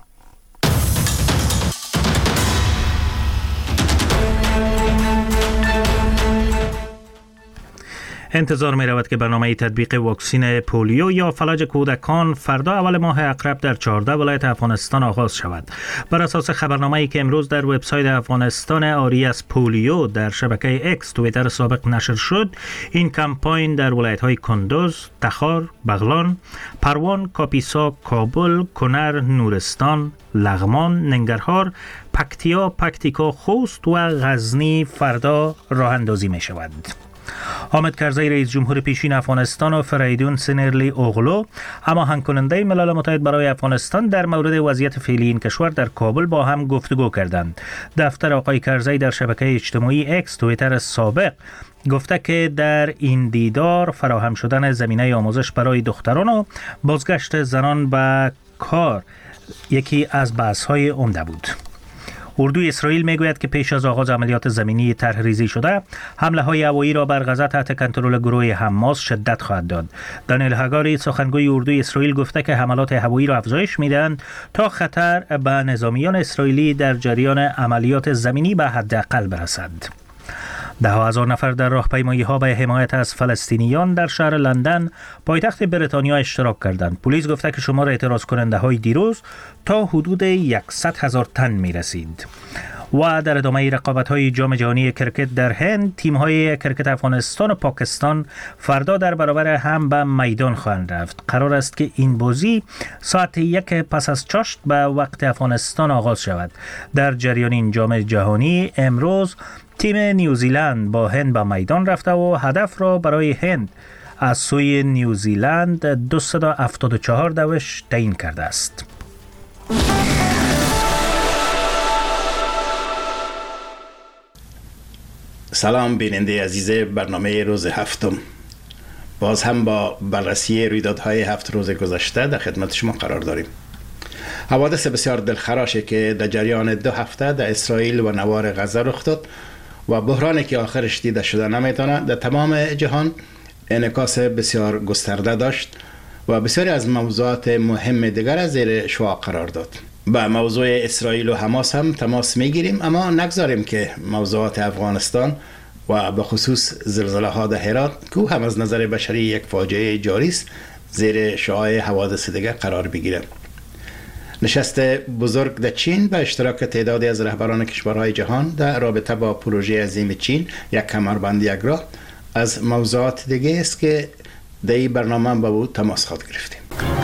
انتظار می رود که برنامه تطبیق واکسن پولیو یا فلج کودکان فردا اول ماه اقرب در چهارده ولایت افغانستان آغاز شود. بر اساس خبرنامه‌ای که امروز در وبسایت افغانستان آری از پولیو در شبکه اکس توییتر سابق نشر شد، این کمپاین در ولایت‌های کندوز، تخار، بغلان، پروان، کاپیسا، کابل، کنر، نورستان، لغمان، ننگرهار، پکتیا، پکتیکا، خوست و غزنی فردا راه اندازی می شود. حامد کرزی رئیس جمهور پیشین افغانستان و فریدون سنرلی اوغلو هماهنگ کننده ملل متحد برای افغانستان در مورد وضعیت فعلی این کشور در کابل با هم گفتگو کردند. دفتر آقای کرزی در شبکه اجتماعی اکس توییتر سابق گفته که در این دیدار فراهم شدن زمینه آموزش برای دختران و بازگشت زنان به کار یکی از بحث‌های عمده بود. اردوی اسرائیل میگوید که پیش از آغاز عملیات زمینی طرح‌ریزی شده، حمله های هوایی را بر غزه تحت کنترل گروه حماس شدت خواهد داد. دانیل هاگاری سخنگوی اردوی اسرائیل گفته که حملات هوایی را افزایش میدهند تا خطر به نظامیان اسرائیلی در جریان عملیات زمینی به حداقل برسد. ده هزار نفر در راهپیمایی‌ها به حمایت از فلسطینیان در شهر لندن پایتخت بریتانیا اشتراک کردند. پلیس گفته که شمار اعتراض کننده های دیروز تا حدود صد هزار تن می رسید. و در ادامه رقابت‌های جام جهانی کرکت در هند، تیم‌های کرکت افغانستان و پاکستان فردا در برابر هم به میدان خواهند رفت. قرار است که این بازی ساعت یک پس از چاشت به وقت افغانستان آغاز شود. در جریان این جام جهانی امروز تیم نیوزیلند با هند به میدان رفته و هدف را برای هند از سوی نیوزیلند دویست و هفتاد و چهار دوش تعیین کرده است. سلام بیننده عزیز برنامه روز هفتم. باز هم با بررسی رویدادهای هفت روز گذشته در خدمت شما قرار داریم. حوادث بسیار دلخراشی که در جریان دو هفته در اسرائیل و نوار غزه رخ داد و بحرانی که آخرش دیده شده نمیتونه در تمام جهان انعکاس بسیار گسترده داشت و بسیاری از موضوعات مهم دیگر زیر شعاع قرار داد. با موضوع اسرائیل و حماس هم تماس میگیریم، اما نگذاریم که موضوعات افغانستان و به خصوص زلزله ها در هرات که هم از نظر بشری یک فاجعه جاری است زیر شعاع حوادث دیگر قرار بگیره. نشست بزرگ در چین به اشتراک تعدادی از رهبران کشورهای جهان در رابطه با پروژه عظیم چین یک کمربند یک راه از موضوعات دیگه است که در این برنامه با او تماس خود گرفتیم.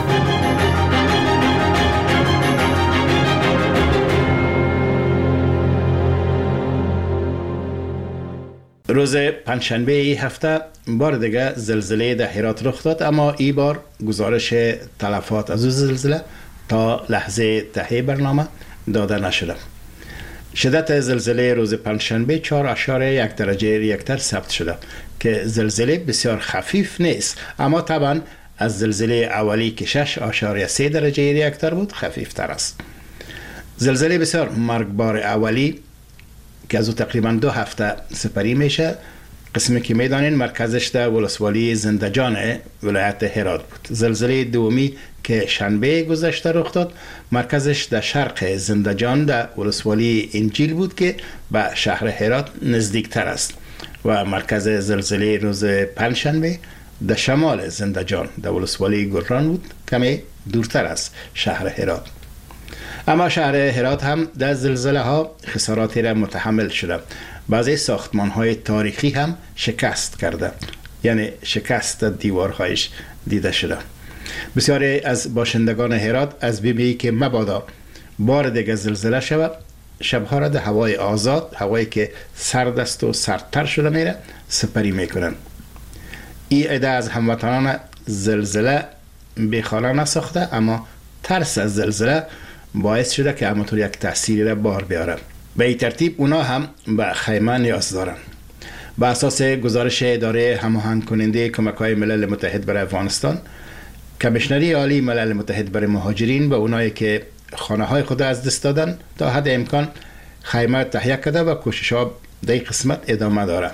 روز پنجشنبه این هفته بار دیگه زلزله در هرات رخ داد، اما این بار گزارش تلفات از زلزله تا لحظه تهیه برنامه داده نشده. شدت زلزله روز پنجشنبه چهار اشاره یک درجه ریکتر ثبت شده که زلزله بسیار خفیف نیست، اما طبعا از زلزله اولی که شش اشاره سه درجه ریکتر بود خفیف تر است. زلزله بسیار مرگبار اولی که از او تقریبا دو هفته سپری میشه قسمی که میدانین مرکزش در ولسوالی زندجان ولایت هرات بود. زلزله دومی که شنبه گذشته رخ داد مرکزش در شرق زندجان در ولسوالی انجیل بود که به شهر هرات نزدیکتر است و مرکز زلزله روز پنجشنبه در شمال زندجان در ولسوالی گلران بود، کمی دورتر از شهر هرات. اما شهر هرات هم در زلزله ها خساراتی را متحمل شده. بعضی ساختمان های تاریخی هم شکست کرده، یعنی شکست دیوارهایش دیده شده. بسیاری از باشندگان هرات از بیبی که مبادا بار دیگه زلزله شود شبها را در هوای آزاد، هوایی که سرد است و سردتر شده میره، سپری میکنن. این عده از هموطنان زلزله بیخانه نساخته، اما ترس از زلزله باعث شده که همونطور یک تأثیری را بار بیاره. به این ترتیب اونا هم به خیمه نیاز دارن. به اساس گزارش اداره هماهنگ کننده کمک‌های ملل متحد برای افغانستان، کمیشنری عالی ملل متحد برای مهاجرین به اونایی که خانه های خود از دست دادن تا حد امکان خیمه تهیه کرده و کوشش‌ها در این قسمت ادامه داره.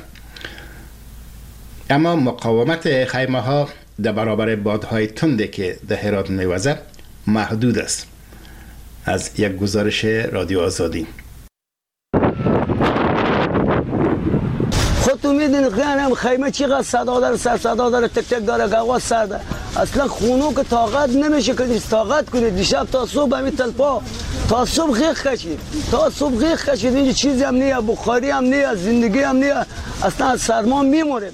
اما مقاومت خیمه ها در برابر بادهای تندی که در هرات میوزه محدود است. از یک گزارش رادیو آزادی. خودتون میدین خیانم خیمه چقدر صدا داره، سر صدا داره، تک تک داره، گواز سرده. اصلا خونو که طاقت نمیشه کنید، طاقت کنید. دیشب تا صبح همین تلپا تا صبح غیق کشید، تا صبح غیق کشید. اینجا چیزی هم نیه، بخاری هم نیه، زندگی هم نیه. اصلا از سرما میموریم.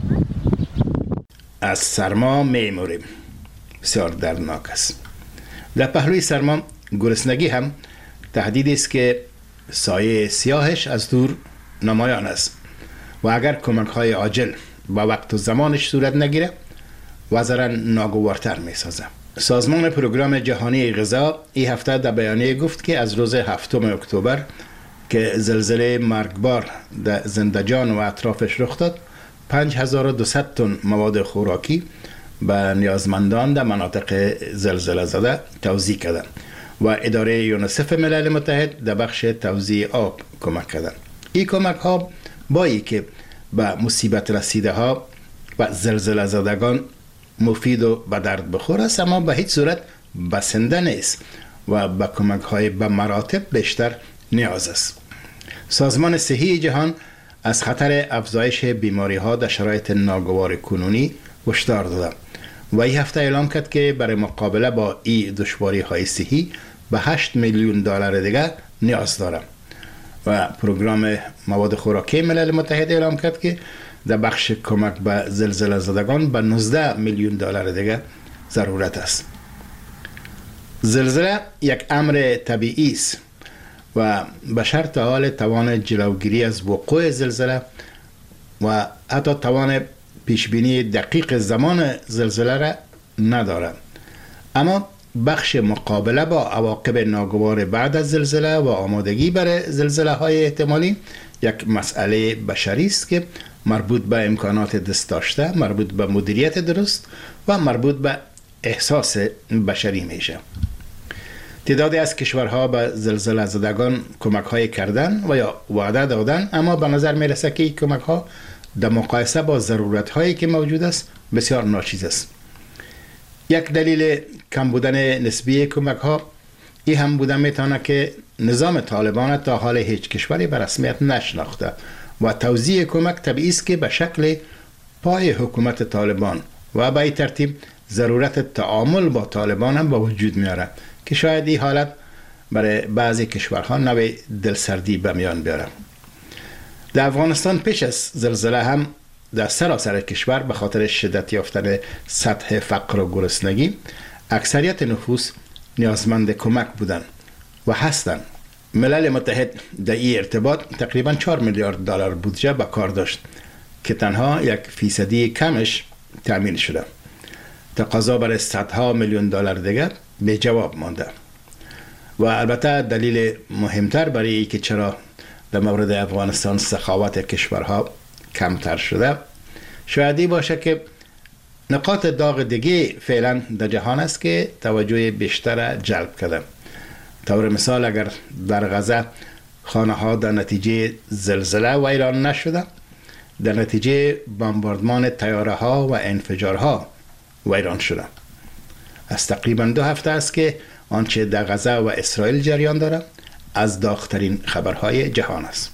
از سرما میموریم. بسیار دردناک است. در پهلوی سرما گرسنگی هم تهدیدی است که سایه سیاهش از دور نمایان است و اگر کمک‌های عاجل با وقت و زمانش صورت نگیره وضع ناگوارتر می‌سازه. سازمان پروگرام جهانی غذا این هفته در بیانیه گفت که از روز هفتم اکتبر که زلزله مرگبار در زندجان و اطرافش رخ داد، پنج هزار و دویست تن مواد خوراکی به نیازمندان در مناطق زلزله زده توزیع کردند و اداره یونیسف ملل متحد در بخش توزیع آب کمک کردند. این کمک ها بایی که به مصیبت رسیده ها و زلزله زدگان مفید و به درد بخور است، اما به هیچ صورت بسنده نیست و به کمک های به مراتب بیشتر نیاز است. سازمان صحی جهان از خطر افزایش بیماری ها در شرایط ناگوار کنونی هشدار داده و این هفته اعلام کرد که برای مقابله با این دشواری های صحی به هشت میلیون دلار دیگه نیاز داره و پروگرام مواد خوراکی ملل متحد اعلام کرد که در بخش کمک به زلزله زدگان به نوزده میلیون دلار دیگه ضرورت است. زلزله یک امر طبیعی است و به شرط حال توان جلوگیری از وقوع زلزله و حتی توان پیشبینی دقیق زمان زلزله را نداره، اما بخش مقابله با عواقب ناگوار بعد از زلزله و آمادگی برای زلزله های احتمالی یک مسئله بشری است که مربوط به امکانات دست داشته، مربوط به مدیریت درست و مربوط به احساس بشری میشه. تعدادی از کشورها به زلزله زدگان کمک های کردن و یا وعده دادن، اما به نظر میرسه که این کمک ها در مقایسه با ضرورت هایی که موجود است بسیار ناچیز است. یک دلیل کم بودن نسبی کمک ها این هم بودن میتونه که نظام طالبان تا حال هیچ کشوری به رسمیت نشناخته و توزیع کمک طبیعی است که به شکل پای حکومت طالبان و به این ترتیب ضرورت تعامل با طالبان هم با وجود میاره که شاید این حالت برای بعضی کشورها نوع دلسردی به میان بیاره. در افغانستان پیش از زلزله هم در سراسر کشور به خاطر شدت یافتن سطح فقر و گرسنگی اکثریت نفوس نیازمند کمک بودند و هستند. ملل متحد در این ارتباط تقریبا چهار میلیارد دلار بودجه به کار داشت که تنها یک فیصدی کمش تأمین شده. تقاضا برای صدها میلیون دلار دیگر به جواب مانده و البته دلیل مهمتر برای اینکه چرا در مورد افغانستان سخاوت کشورها کمتر شده شاید باشه که نقاط داغ دیگه فعلا در جهان است که توجه بیشتر جلب کرده. طور مثال اگر در غزه خانه ها در نتیجه زلزله ویران نشده، در نتیجه بمباردمان تیاره ها و انفجارها ویران شده. از تقریبا دو هفته است که آنچه در غزه و اسرائیل جریان دارد از داغ‌ترین خبرهای جهان است.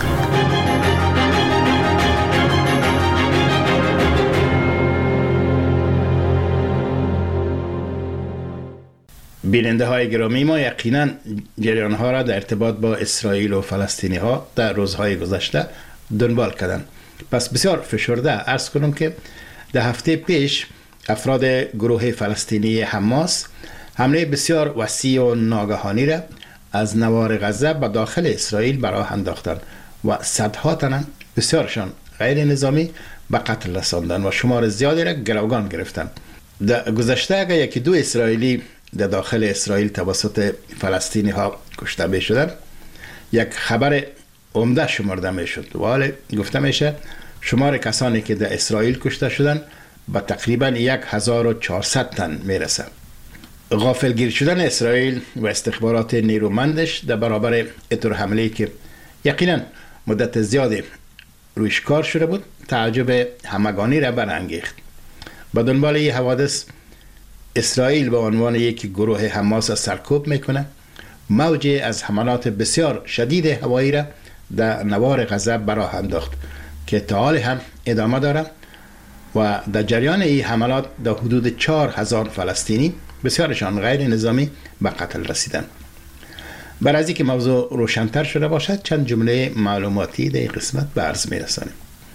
بیننده های گرامی، ما یقینا جریان ها را در ارتباط با اسرائیل و فلسطینی ها در روزهای گذشته دنبال کردند. پس بسیار فشرده عرض کنم که در هفته پیش افراد گروه فلسطینی حماس حمله بسیار وسیع و ناگهانی را از نوار غزه به داخل اسرائیل به راه انداختند و صدها تن بسیارشان غیر نظامی به قتل رساندند و شمار زیادی را گروگان گرفتند. در گذشته اگر یکی دو اسرائیلی در داخل اسرائیل توسط فلسطینی ها کشته می شدند، یک خبر عمده شمرده می شد و حال گفته میشه شمار کسانی که در اسرائیل کشته شدند به تقریبا یک هزار و چهارصد تن می رسد. غافلگیر شدن اسرائیل و استخبارات نیرومندش در برابر اطور حمله که یقینا مدت زیادی رویش کار شده بود تعجب همگانی را برانگیخت. با دنبال این حوادث اسرائیل به عنوان یک گروه حماس سرکوب میکنه، موج از حملات بسیار شدید هوایی را در نوار غزه به راه انداخت که تا حال هم ادامه داره و در جریان این حملات در حدود چهار هزار فلسطینی بسیارشان غیر نظامی به قتل رسیدند. بر از اینکه موضوع روشن‌تر شده باشد چند جمله معلوماتی در این قسمت به عرض می‌رسانیم.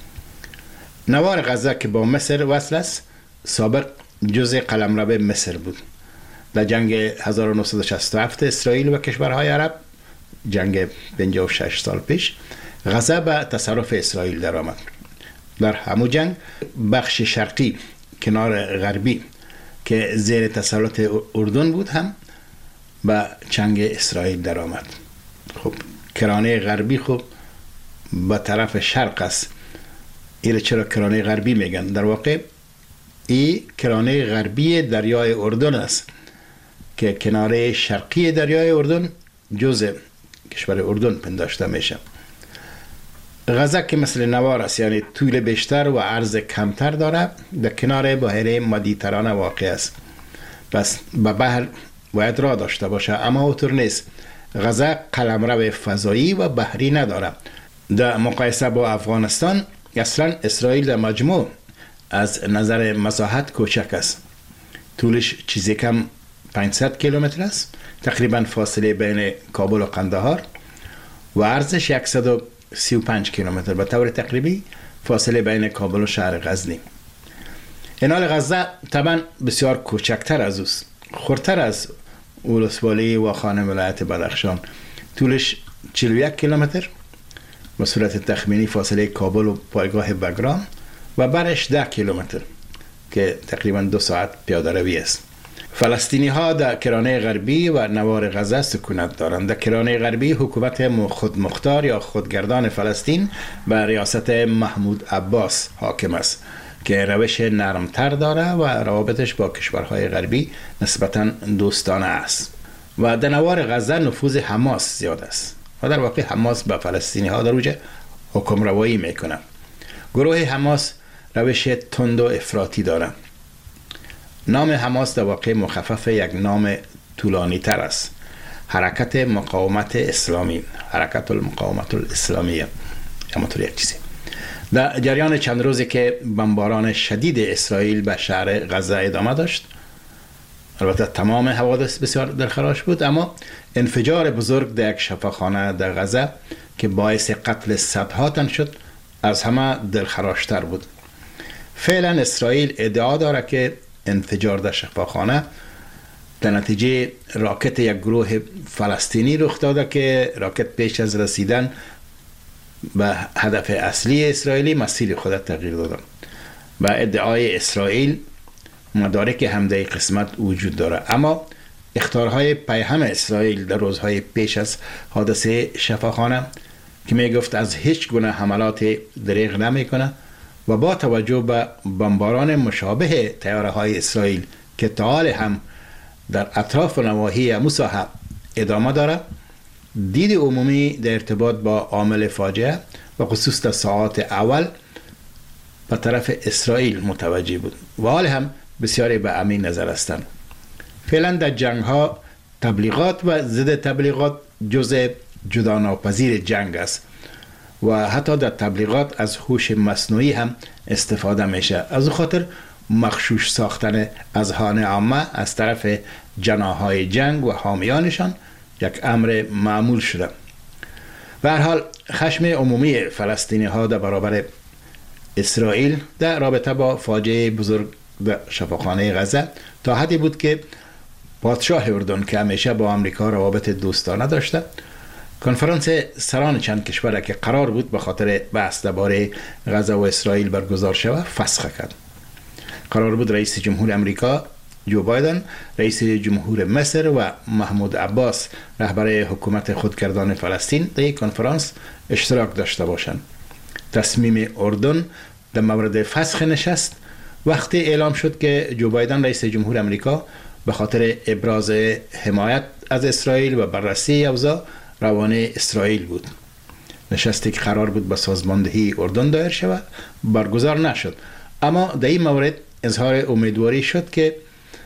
نوار غزه که با مصر وصل است سابق جزء قلمرو مصر بود. در جنگ هزار و نهصد و شصت و هفت اسرائیل و کشورهای عرب، جنگ پنجاه و شش سال پیش، غزه به تصرف اسرائیل درآمد. در همون جنگ بخش شرقی کنار غربی که زیر تسلط اردن بود هم به چنگ اسرائیل درآمد. خب کرانه غربی خب به طرف شرق است. این چرا کرانه غربی میگن؟ در واقع این کرانه غربی دریای اردن است که کناره شرقی دریای اردن جزء کشور اردن پنداشته میشه. غزه که مثل نوار است، یعنی طول بیشتر و عرض کمتر داره، در کنار بحیره مدیترانه واقع است. پس به بحر باید راه داشته باشه، اما اوطور نیست. غزه قلمرو فضایی و بحری نداره. در مقایسه با افغانستان اصلا اسرائیل در مجموع از نظر مساحت کوچک است. طولش چیزی کم پانصد کیلومتر است، تقریبا فاصله بین کابل و قندهار، و عرضش صد و سی و پنج کیلومتر، به طور تقریبی فاصله بین کابل و شهر غزنی. اینال غزه طبعا بسیار کوچکتر از اوست، خردتر از ولسوالی و خانه ولایت بدخشان. طولش چهل و یک کیلومتر به صورت تخمینی فاصله کابل و پایگاه بگرام، و برش ده کیلومتر که تقریبا دو ساعت پیاده روی است. فلسطینی ها در کرانه غربی و نوار غزه سکونت دارند. در کرانه غربی حکومت خودمختار یا خودگردان فلسطین به ریاست محمود عباس حاکم است که روش نرمتر داره و روابطش با کشورهای غربی نسبتاً دوستانه است. و در نوار غزه نفوذ حماس زیاد است و در واقع حماس به فلسطینی ها در اوج حکم روایی میکنه. گروه حماس روش تند و افراطی داره. نام حماس در واقع مخفف یک نام طولانی تر است: حرکت مقاومت اسلامی، حرکت المقاومت الاسلامیه، همونطور یک چیزی. در جریان چند روزی که بمباران شدید اسرائیل به شهر غزه ادامه داشت، البته تمام حوادث بسیار دلخراش بود، اما انفجار بزرگ در یک شفاخانه در غزه که باعث قتل صدها تن شد از همه دلخراشتر بود. فعلا اسرائیل ادعا داره که انفجار در شفاخانه در نتیجه راکت یک گروه فلسطینی رخ داده که راکت پیش از رسیدن به هدف اصلی اسرائیلی مسیر خود تغییر داده. و ادعای اسرائیل مدارک هم در قسمت وجود داره، اما اخطارهای پیهم اسرائیل در روزهای پیش از حادثه شفاخانه که می گفت از هیچ گونه حملات دریغ نمی کنه و با توجه به بمباران مشابه طیاره های اسرائیل که تا حال هم در اطراف و نواحی مساحه ادامه داره، دید عمومی در ارتباط با عامل فاجعه و خصوص در ساعات اول و طرف اسرائیل متوجه بود و حال هم بسیاری به همین نظر هستند. فعلا در جنگ ها تبلیغات و ضد تبلیغات جزء جداناپذیر جنگ است و حتی در تبلیغات از هوش مصنوعی هم استفاده میشه. از او خاطر مغشوش ساختن اذهان عامه از طرف جناحهای جنگ و حامیانشان یک امر معمول شده. به هر حال خشم عمومی فلسطینی ها در برابر اسرائیل در رابطه با فاجعه بزرگ در شفاخانه غزه تا حدی بود که پادشاه اردن که همیشه با آمریکا روابط دوستانه داشته، کنفرانس سران چند کشور که قرار بود به خاطر بحث درباره غزه و اسرائیل برگزار شود فسخ کرد. قرار بود رئیس جمهور آمریکا جو بایدن، رئیس جمهور مصر و محمود عباس رهبر حکومت خودکردان فلسطین در یک کنفرانس اشتراک داشته باشند. تصمیم اردن در مورد فسخ نشست وقتی اعلام شد که جو بایدن رئیس جمهور آمریکا به خاطر ابراز حمایت از اسرائیل و بررسی اوضاع روانه اسرائیل بود. نشستی که قرار بود به سازماندهی اردن دایر شود برگزار نشد، اما در این مورد اظهار امیدواری شد که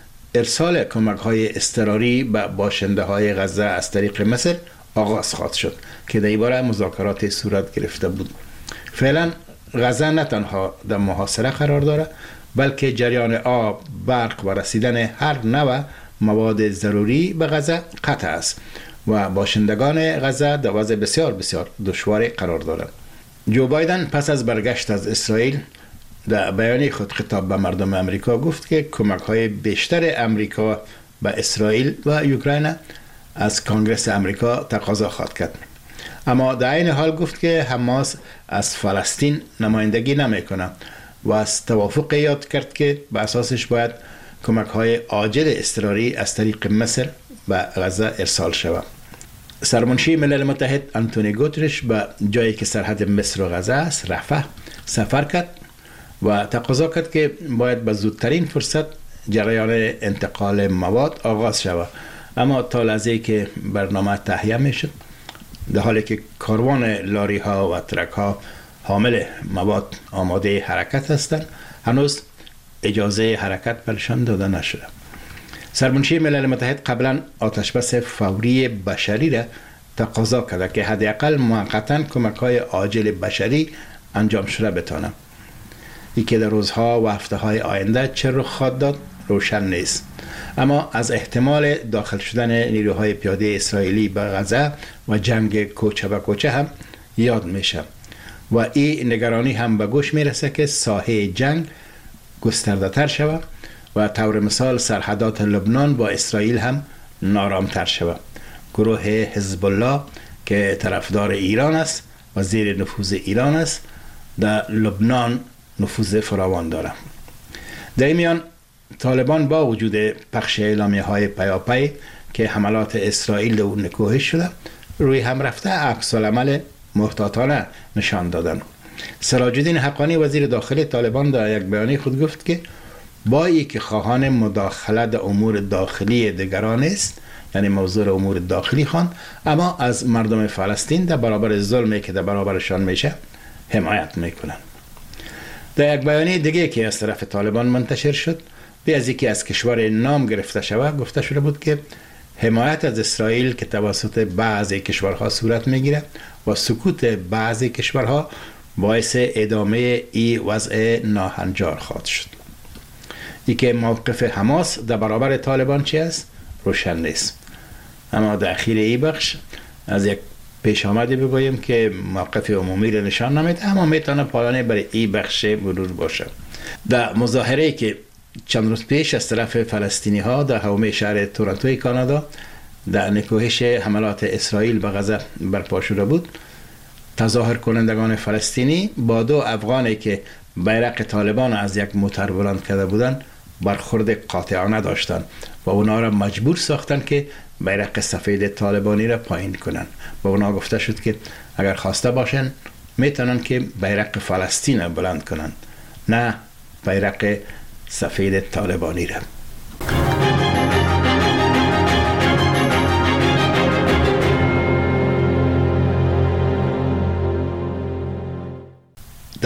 ارسال کمک های اضطراری به باشنده های غزه از طریق مصر آغاز خواهد شد که در این باره مذاکرات صورت گرفته بود. فعلا غزه نه تنها در محاصره قرار دارد بلکه جریان آب، برق و رسیدن هر نوع مواد ضروری به غزه قطع است و باشندگان غزه در وضع بسیار بسیار دشوار قرار دارند. جو بایدن پس از برگشت از اسرائیل در بیانیه خود خطاب به مردم امریکا گفت که کمک های بیشتر امریکا به اسرائیل و اوکراین از کانگرس امریکا تقاضا خواهد کرد. اما در این حال گفت که حماس از فلسطین نمایندگی نمیکنه و از توافق یاد کرد که به اساسش باید کمک های عاجل اضطراری از طریق مصر به غزه ارسال شود. سرمنشی ملل متحد آنتونی گوترش به جایی که سرحد مصر و غزه است، رفح، سفر کرد و تقاضا کرد که باید به زودترین فرصت جریان انتقال مواد آغاز شود. اما تا لحظه‌ای که برنامه تهیه میشد، در حالی که کاروان لاری ها و ترک ها حامل مواد آماده حرکت هستند، هنوز اجازه حرکت برشان داده نشده. سرمنشی ملل متحد قبلا آتشبس فوری بشری را تقاضا کرده که حداقل موقتا کمک های عاجل بشری انجام شده بتانه. ای که در روزها و هفته های آینده چه رخ خواهد داد روشن نیست، اما از احتمال داخل شدن نیروهای پیاده اسرائیلی به غزه و جنگ کوچه به کوچه هم یاد میشه و این نگرانی هم به گوش میرسه که ساحه جنگ گسترده تر شود و طور مثال سرحدات لبنان با اسرائیل هم نارامتر شود. گروه حزب الله که طرفدار ایران است و زیر نفوذ ایران است در لبنان نفوذ فراوان دارد. در میان طالبان با وجود پخش اعلامیه های پیاپی که حملات اسرائیل در اون نکوهش شده، روی هم رفته عکس العمل محتاطانه نشان دادن. سراج الدین حقانی وزیر داخلی طالبان در یک بیانیه خود گفت که با اینکه خواهان مداخله در امور داخلی دیگران است، یعنی موضوع امور داخلی خواند، اما از مردم فلسطین در برابر ظلمی که در برابرشان میشه حمایت میکنن. در یک بیانیه دیگه که از طرف طالبان منتشر شد، به از یکی از کشور نام گرفته شود، گفته شده بود که حمایت از اسرائیل که توسط بعضی کشورها صورت میگیره و سکوت بعضی کشورها باعث ادامه ای وضع ناهنجار خواهد شد. ای که موقف حماس در برابر طالبان چی است روشن نیست، اما در اخیر ای بخش از یک پیش آمده بگویم که موقف عمومی را نشان نمیده، اما میتونه پایانه برای ای بخش مرور باشه. در مظاهره که چند روز پیش از طرف فلسطینی ها در حومه شهر تورنتوی کانادا در نکوهش حملات اسرائیل به غزه برپا شده بود، تظاهر کنندگان فلسطینی با دو افغانی که بیرق طالبان از یک موتر بلند کرده بودند برخورد قاطعانه داشتند و اونا را مجبور ساختند که بیرق سفید طالبانی را پایین کنند. با اونا گفته شد که اگر خواسته باشند میتونن که بیرق فلسطین را بلند کنند، نه بیرق سفید طالبانی را.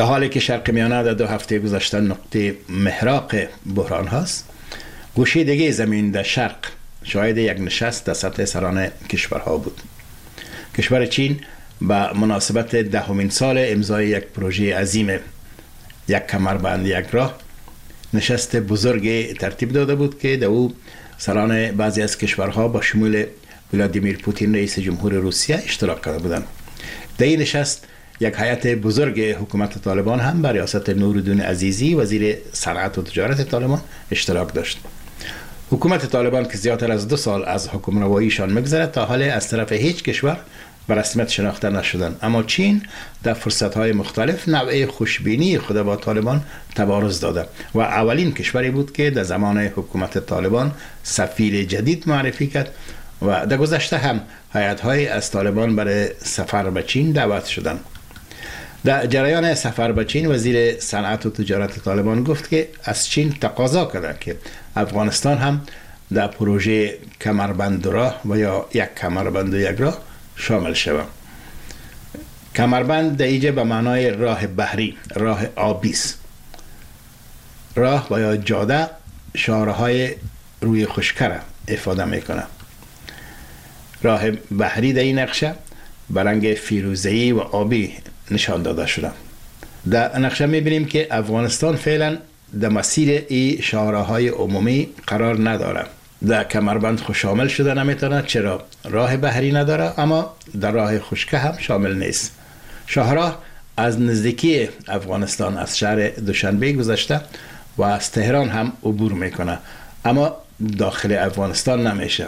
در حالی که شرق میانه در دو هفته گذشته نقطه محراق بحران هست، گوشه دیگه زمین در شرق شاهد یک نشست در سطح سران کشورها بود. کشور چین به مناسبت دهمین سال امضای یک پروژه عظیم یک کمربند یک راه نشست بزرگ ترتیب داده بود که در او سران بعضی از کشورها با شمول ولادیمیر پوتین رئیس جمهور روسیه اشتراک کرده بودند. در این نشست یک هیئت بزرگ حکومت طالبان هم به ریاست نورالدین عزیزی وزیر صنعت و تجارت طالبان اشتراک داشت. حکومت طالبان که زیادتر از دو سال از حکمرواییشان می‌گذرد تا حالا از طرف هیچ کشور به رسمیت شناخته نشدند، اما چین در فرصت‌های مختلف نوع خوشبینی خود با طالبان تبارز داده و اولین کشوری بود که در زمان حکومت طالبان سفیر جدید معرفی کرد و در گذشته هم هیئت‌های از طالبان برای سفر به چین دعوت شدند. در جریان سفر به چین وزیر صنعت و تجارت طالبان گفت که از چین تقاضا کرده که افغانستان هم در پروژه کمربند راه و یا یک کمربند یک راه شامل شود. کمربند در اینجا به معنای راه بحری، راه آبی است. راه و یا جاده شارهای روی خشکی را افاده میکنه. راه بحری در این نقشه به رنگ فیروزه‌ای و آبی نشان داده شده. در نقشه میبینیم که افغانستان فعلا در مسیر این شاهراهای عمومی قرار نداره. در کمربند خود شامل شده نمیتونه، چرا راه بحری نداره، اما در راه خشکی هم شامل نیست. شاهراه از نزدیکی افغانستان از شهر دوشنبه گذشته و از تهران هم عبور میکنه، اما داخل افغانستان نمیشه.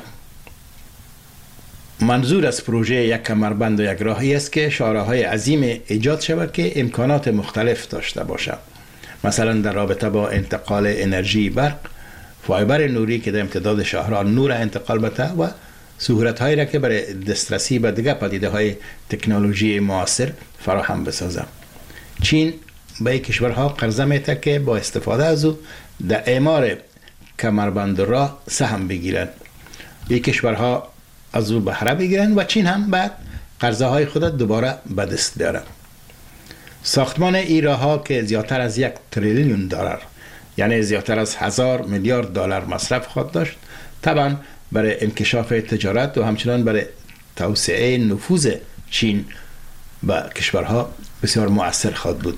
منظور از پروژه یک کمربند و یک راهی است که شاهراهای عظیم ایجاد شود که امکانات مختلف داشته باشد. مثلا در رابطه با انتقال انرژی برق، فایبر نوری که در امتداد شاهراه نور انتقال بده و سهولت هایی را که برای دسترسی به دیگر پدیده های تکنولوژی معاصر فراهم بسازد. چین به این کشورها قرضه میده که با استفاده از او در اعمار کمربند راه سهم بگیرند. این کشورها از او بهره بگیرند و چین هم بعد قرضه های خود دوباره به دست بیاره. ساختمان این راه ها که زیادتر از یک تریلیون دلار، یعنی زیادتر از هزار میلیارد دلار مصرف خواهد داشت، طبعا برای انکشاف تجارت و همچنان برای توسعه نفوذ چین به کشورها بسیار مؤثر خواهد بود.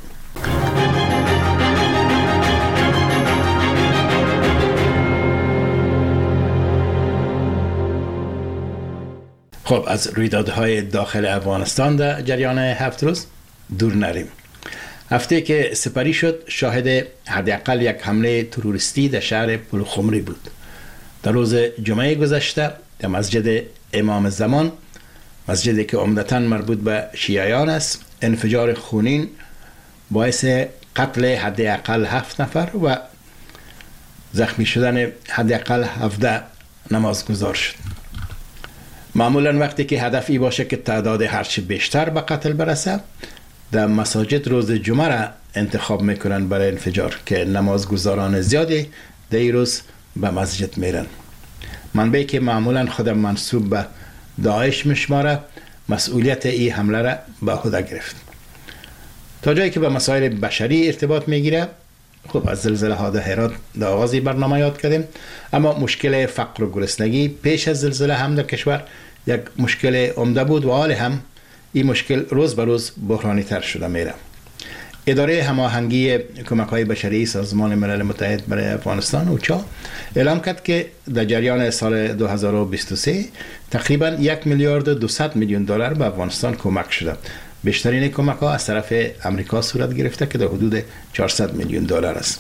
خب از رویدادهای داخل افغانستان در جریان هفت روز دور نریم. هفته که سپری شد شاهد حداقل یک حمله تروریستی در شهر پلخمری بود. در روز جمعه گذشته در مسجد امام زمان، مسجدی که عمدتاً مربوط به شیعیان است، انفجار خونین باعث قتل حداقل هفت نفر و زخمی شدن حداقل هفده نمازگزار شد. معمولا وقتی که هدف ای باشه که تعداد هرچی بیشتر به قتل برسه، در مساجد روز جمعه را انتخاب میکنن برای انفجار که نمازگزاران زیادی در این روز به مسجد میرن. منبعی که معمولا خودم منسوب به داعش میشماره مسئولیت این حمله را به عهده گرفت. تا جایی که به مسائل بشری ارتباط میگیره، خب از زلزله ها در هرات در آغاز برنامه یاد کردیم، اما مشکل فقر و گرسنگی پیش از زلزله هم در کشور یک مشکل عمده بود و حال هم این مشکل روز به روز بحرانی تر شده میره. اداره هماهنگی کمک‌های بشری سازمان ملل متحد برای افغانستان اوچا اعلام کرد که در جریان سال دو هزار و بیست و سه تقریبا یک میلیارد و دویست میلیون دلار به افغانستان کمک شده. بیشترین کمک‌ها از طرف امریکا صورت گرفته که در حدود چهارصد میلیون دلار است.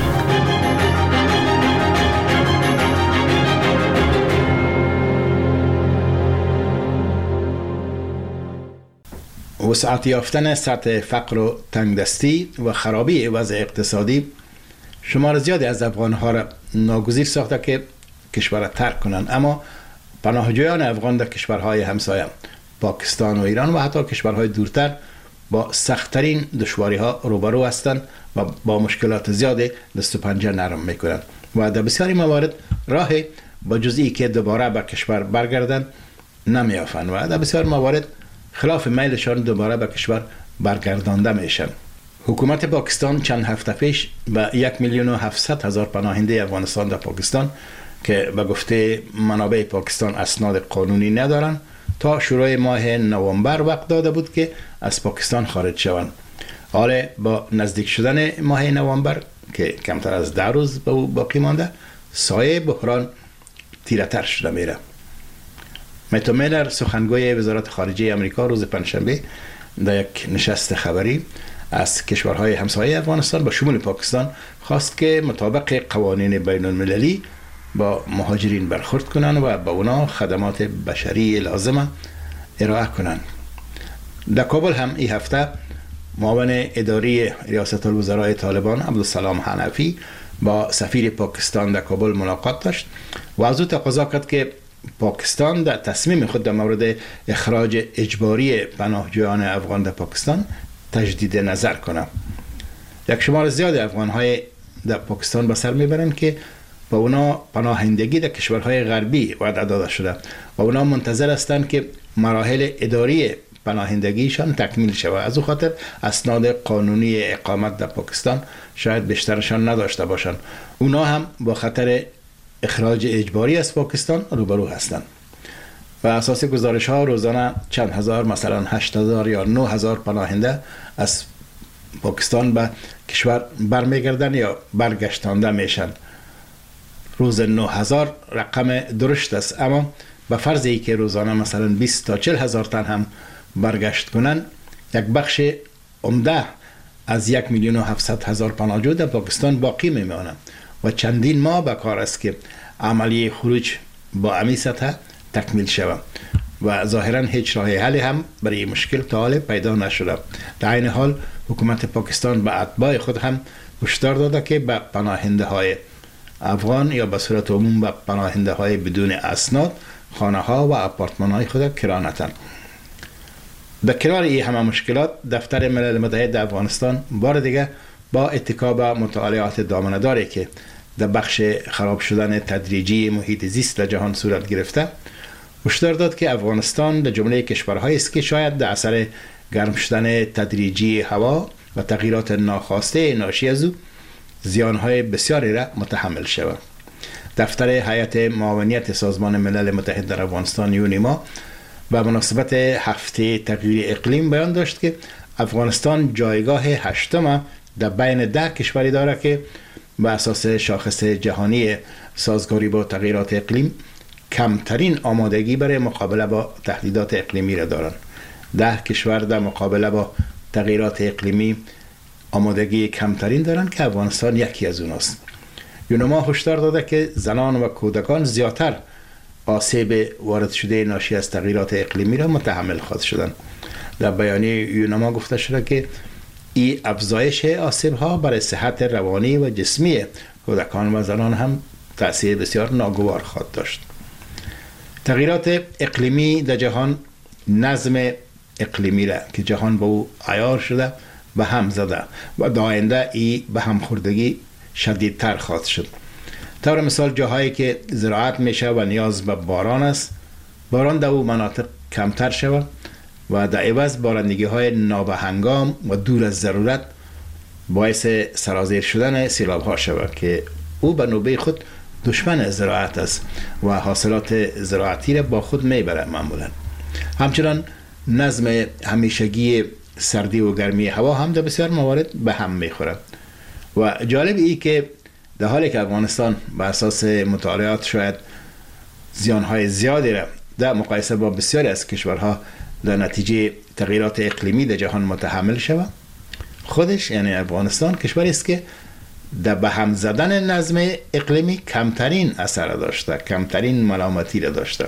وسعت یافتن سطح فقر و تنگدستی و خرابی وضع اقتصادی شمار زیادی از افغانها را ناگزیر ساخته که کشور را ترک کنند، اما پناهجویان افغان در کشورهای همسایه پاکستان و ایران و حتی کشورهای دورتر با سخت‌ترین دشواری‌ها روبرو هستند و با مشکلات زیادی دست و پنجه نرم می‌کنند و در بسیاری موارد راهی با جزئی که دوباره به کشور برگردند نمی‌یافند و در بسیار موارد خلاف میلشان دوباره به کشور برگردانده میشن. حکومت پاکستان چند هفته پیش به یک میلیون و هفتصد هزار پناهنده افغانستان در پاکستان که به گفته منابع پاکستان اسناد قانونی ندارند تا شروع ماه نوامبر وقت داده بود که از پاکستان خارج شوند. حالا با نزدیک شدن ماه نوامبر که کمتر از ده روز به او باقی مانده، سایه بحران تیره‌تر شده میره. متو میلر سخنگوی وزارت خارجه آمریکا روز پنجشنبه در یک نشست خبری از کشورهای همسایه افغانستان با شمول پاکستان خواست که مطابق قوانین بین المللی با مهاجرین برخورد کنند و با اونا خدمات بشری لازمه ارائه کنند. در کابل هم این هفته معاون اداری ریاست الوزراء طالبان عبدالسلام حنفی با سفیر پاکستان در کابل ملاقات داشت و از او تقاضا کرد که پاکستان در تصمیم خود در مورد اخراج اجباری پناهجویان افغان در پاکستان تجدید نظر کنه. یک شمار زیاد افغان‌های در پاکستان به سر میبرند که با اونا پناهندگی در کشورهای غربی وعده داده شده و اونا منتظر هستند که مراحل اداری پناهندگیشان تکمیل شود. از او خاطر اسناد قانونی اقامت در پاکستان شاید بیشترشان نداشته باشند. اونا هم با خطر اخراج اجباری از پاکستان روبرو هستند. و اساس گزارش ها روزانه چند هزار، مثلا هشت هزار یا نه هزار پناهنده از پاکستان به کشور برمیگردن یا برگشتانده میشن. روز نه هزار رقم درشت است، اما به فرض ای که روزانه مثلا بیست تا چهل هزار تن هم برگشت کنن، یک بخش عمده از یک میلیون و هفتصد هزار پناهجو در پاکستان باقی میمانند و چندین ماه به کار است که عملیه خروج با امی سطح تکمیل شود و ظاهرا هیچ راه حلی هم برای مشکل تا حال پیدا نشده. در این حال حکومت پاکستان به اتباع خود هم هشدار داده که به پناهنده های افغان یا به صورت عموم به پناهنده های بدون اسناد خانه ها و اپارتمان های خود کرا نتن. در کنار این همه مشکلات، دفتر ملل متحد افغانستان بار دیگه با اتکا به مطالعات دامنه‌داری که در بخش خراب شدن تدریجی محیط زیست در جهان صورت گرفته، هشدار داد که افغانستان در جمله کشورهایی است که شاید در اثر گرم شدن تدریجی هوا و تغییرات ناخواسته ناشی از او زیانهای بسیاری را متحمل شود. دفتر هیئت معاونیت سازمان ملل متحد در افغانستان یونیما به مناسبت هفته تغییر اقلیم بیان داشت که افغانستان جایگاه هشتم در بین ده کشوری دارد که به اساس شاخص جهانی سازگاری با تغییرات اقلیم کمترین آمادگی برای مقابله با تهدیدات اقلیمی را دارند. ده کشور در مقابله با تغییرات اقلیمی آمادگی کمترین دارند که افغانستان یکی از اوناست. یونما هشدار داده که زنان و کودکان زیادتر آسیب وارد شده ناشی از تغییرات اقلیمی را متحمل خواهد شدند. در بیانیه یونما گفته شده که این افزایش آسیب ها برای صحت روانی و جسمی کودکان و زنان هم تأثیر بسیار ناگوار خواهد داشت. تغییرات اقلیمی در جهان نظم اقلیمی را که جهان با او عیار شده به هم زده و در آینده ای به هم خوردگی شدیدتر خواهد شد. طور مثال جاهایی که زراعت میشه و نیاز به باران است، باران در او مناطق کمتر شود و در عوض بارندگی های نابهنگام و دور از ضرورت باعث سرازیر شدن سیلاب ها شود که او به نوبه خود دشمن زراعت است و حاصلات زراعتی را با خود میبره معمولا. همچنان نظم همیشگی سردی و گرمی هوا هم در بسیار موارد به هم میخوره و جالب ای که در حالی که افغانستان به اساس مطالعات شاید زیانهای زیادی را در مقایسه با بسیاری از کشورها در نتیجه تغییرات اقلیمی در جهان متحمل شود، خودش یعنی افغانستان کشوری است که در به هم زدن نظم اقلیمی کمترین اثر داشته، کمترین ملامتی را داشته.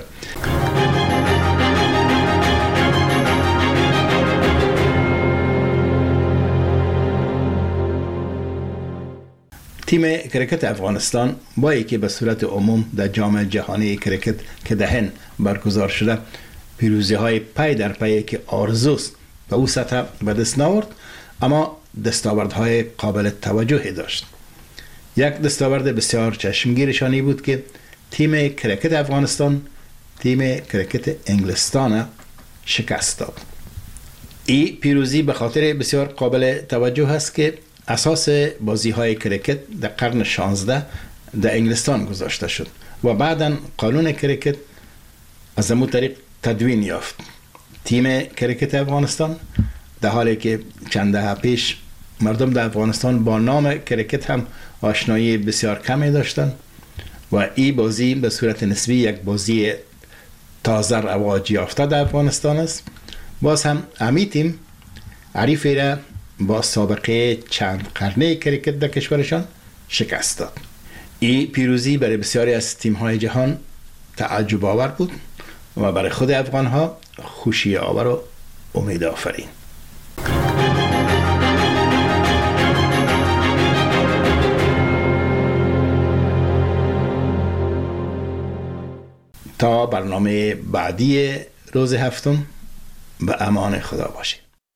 تیم کرکت افغانستان با اینکه به صورت عموم در جام جهانی کرکت که در هند برگزار شده پیروزی های پی در پی که آرزوست به او سطح به دست نآورد، اما دستاوردهای قابل توجهی داشت. یک دستاورد بسیار چشمگیرشانی بود که تیم کرکت افغانستان تیم کرکت انگلستان شکست داد. این پیروزی به خاطر بسیار قابل توجه است که اساس بازی های کرکت در قرن شانزده در انگلستان گذاشته شد و بعدا قانون کرکت از همون طریق تدوین یافت. تیم کرکت افغانستان در حالی که چند دهه پیش مردم در افغانستان با نام کرکت هم آشنایی بسیار کمی داشتند و این بازی به صورت نسبی یک بازی تازه رواج یافته در افغانستان است. باز هم امی تیم حریفی را با سابقه چند قرنه کرکت در کشورشان شکست داد. این پیروزی برای بسیاری از تیم‌های جهان تعجب آور بود و برای خود افغان‌ها خوشی آور و امید آفرین. تا برنامه بعدی روز هفتم به امان خدا باشید.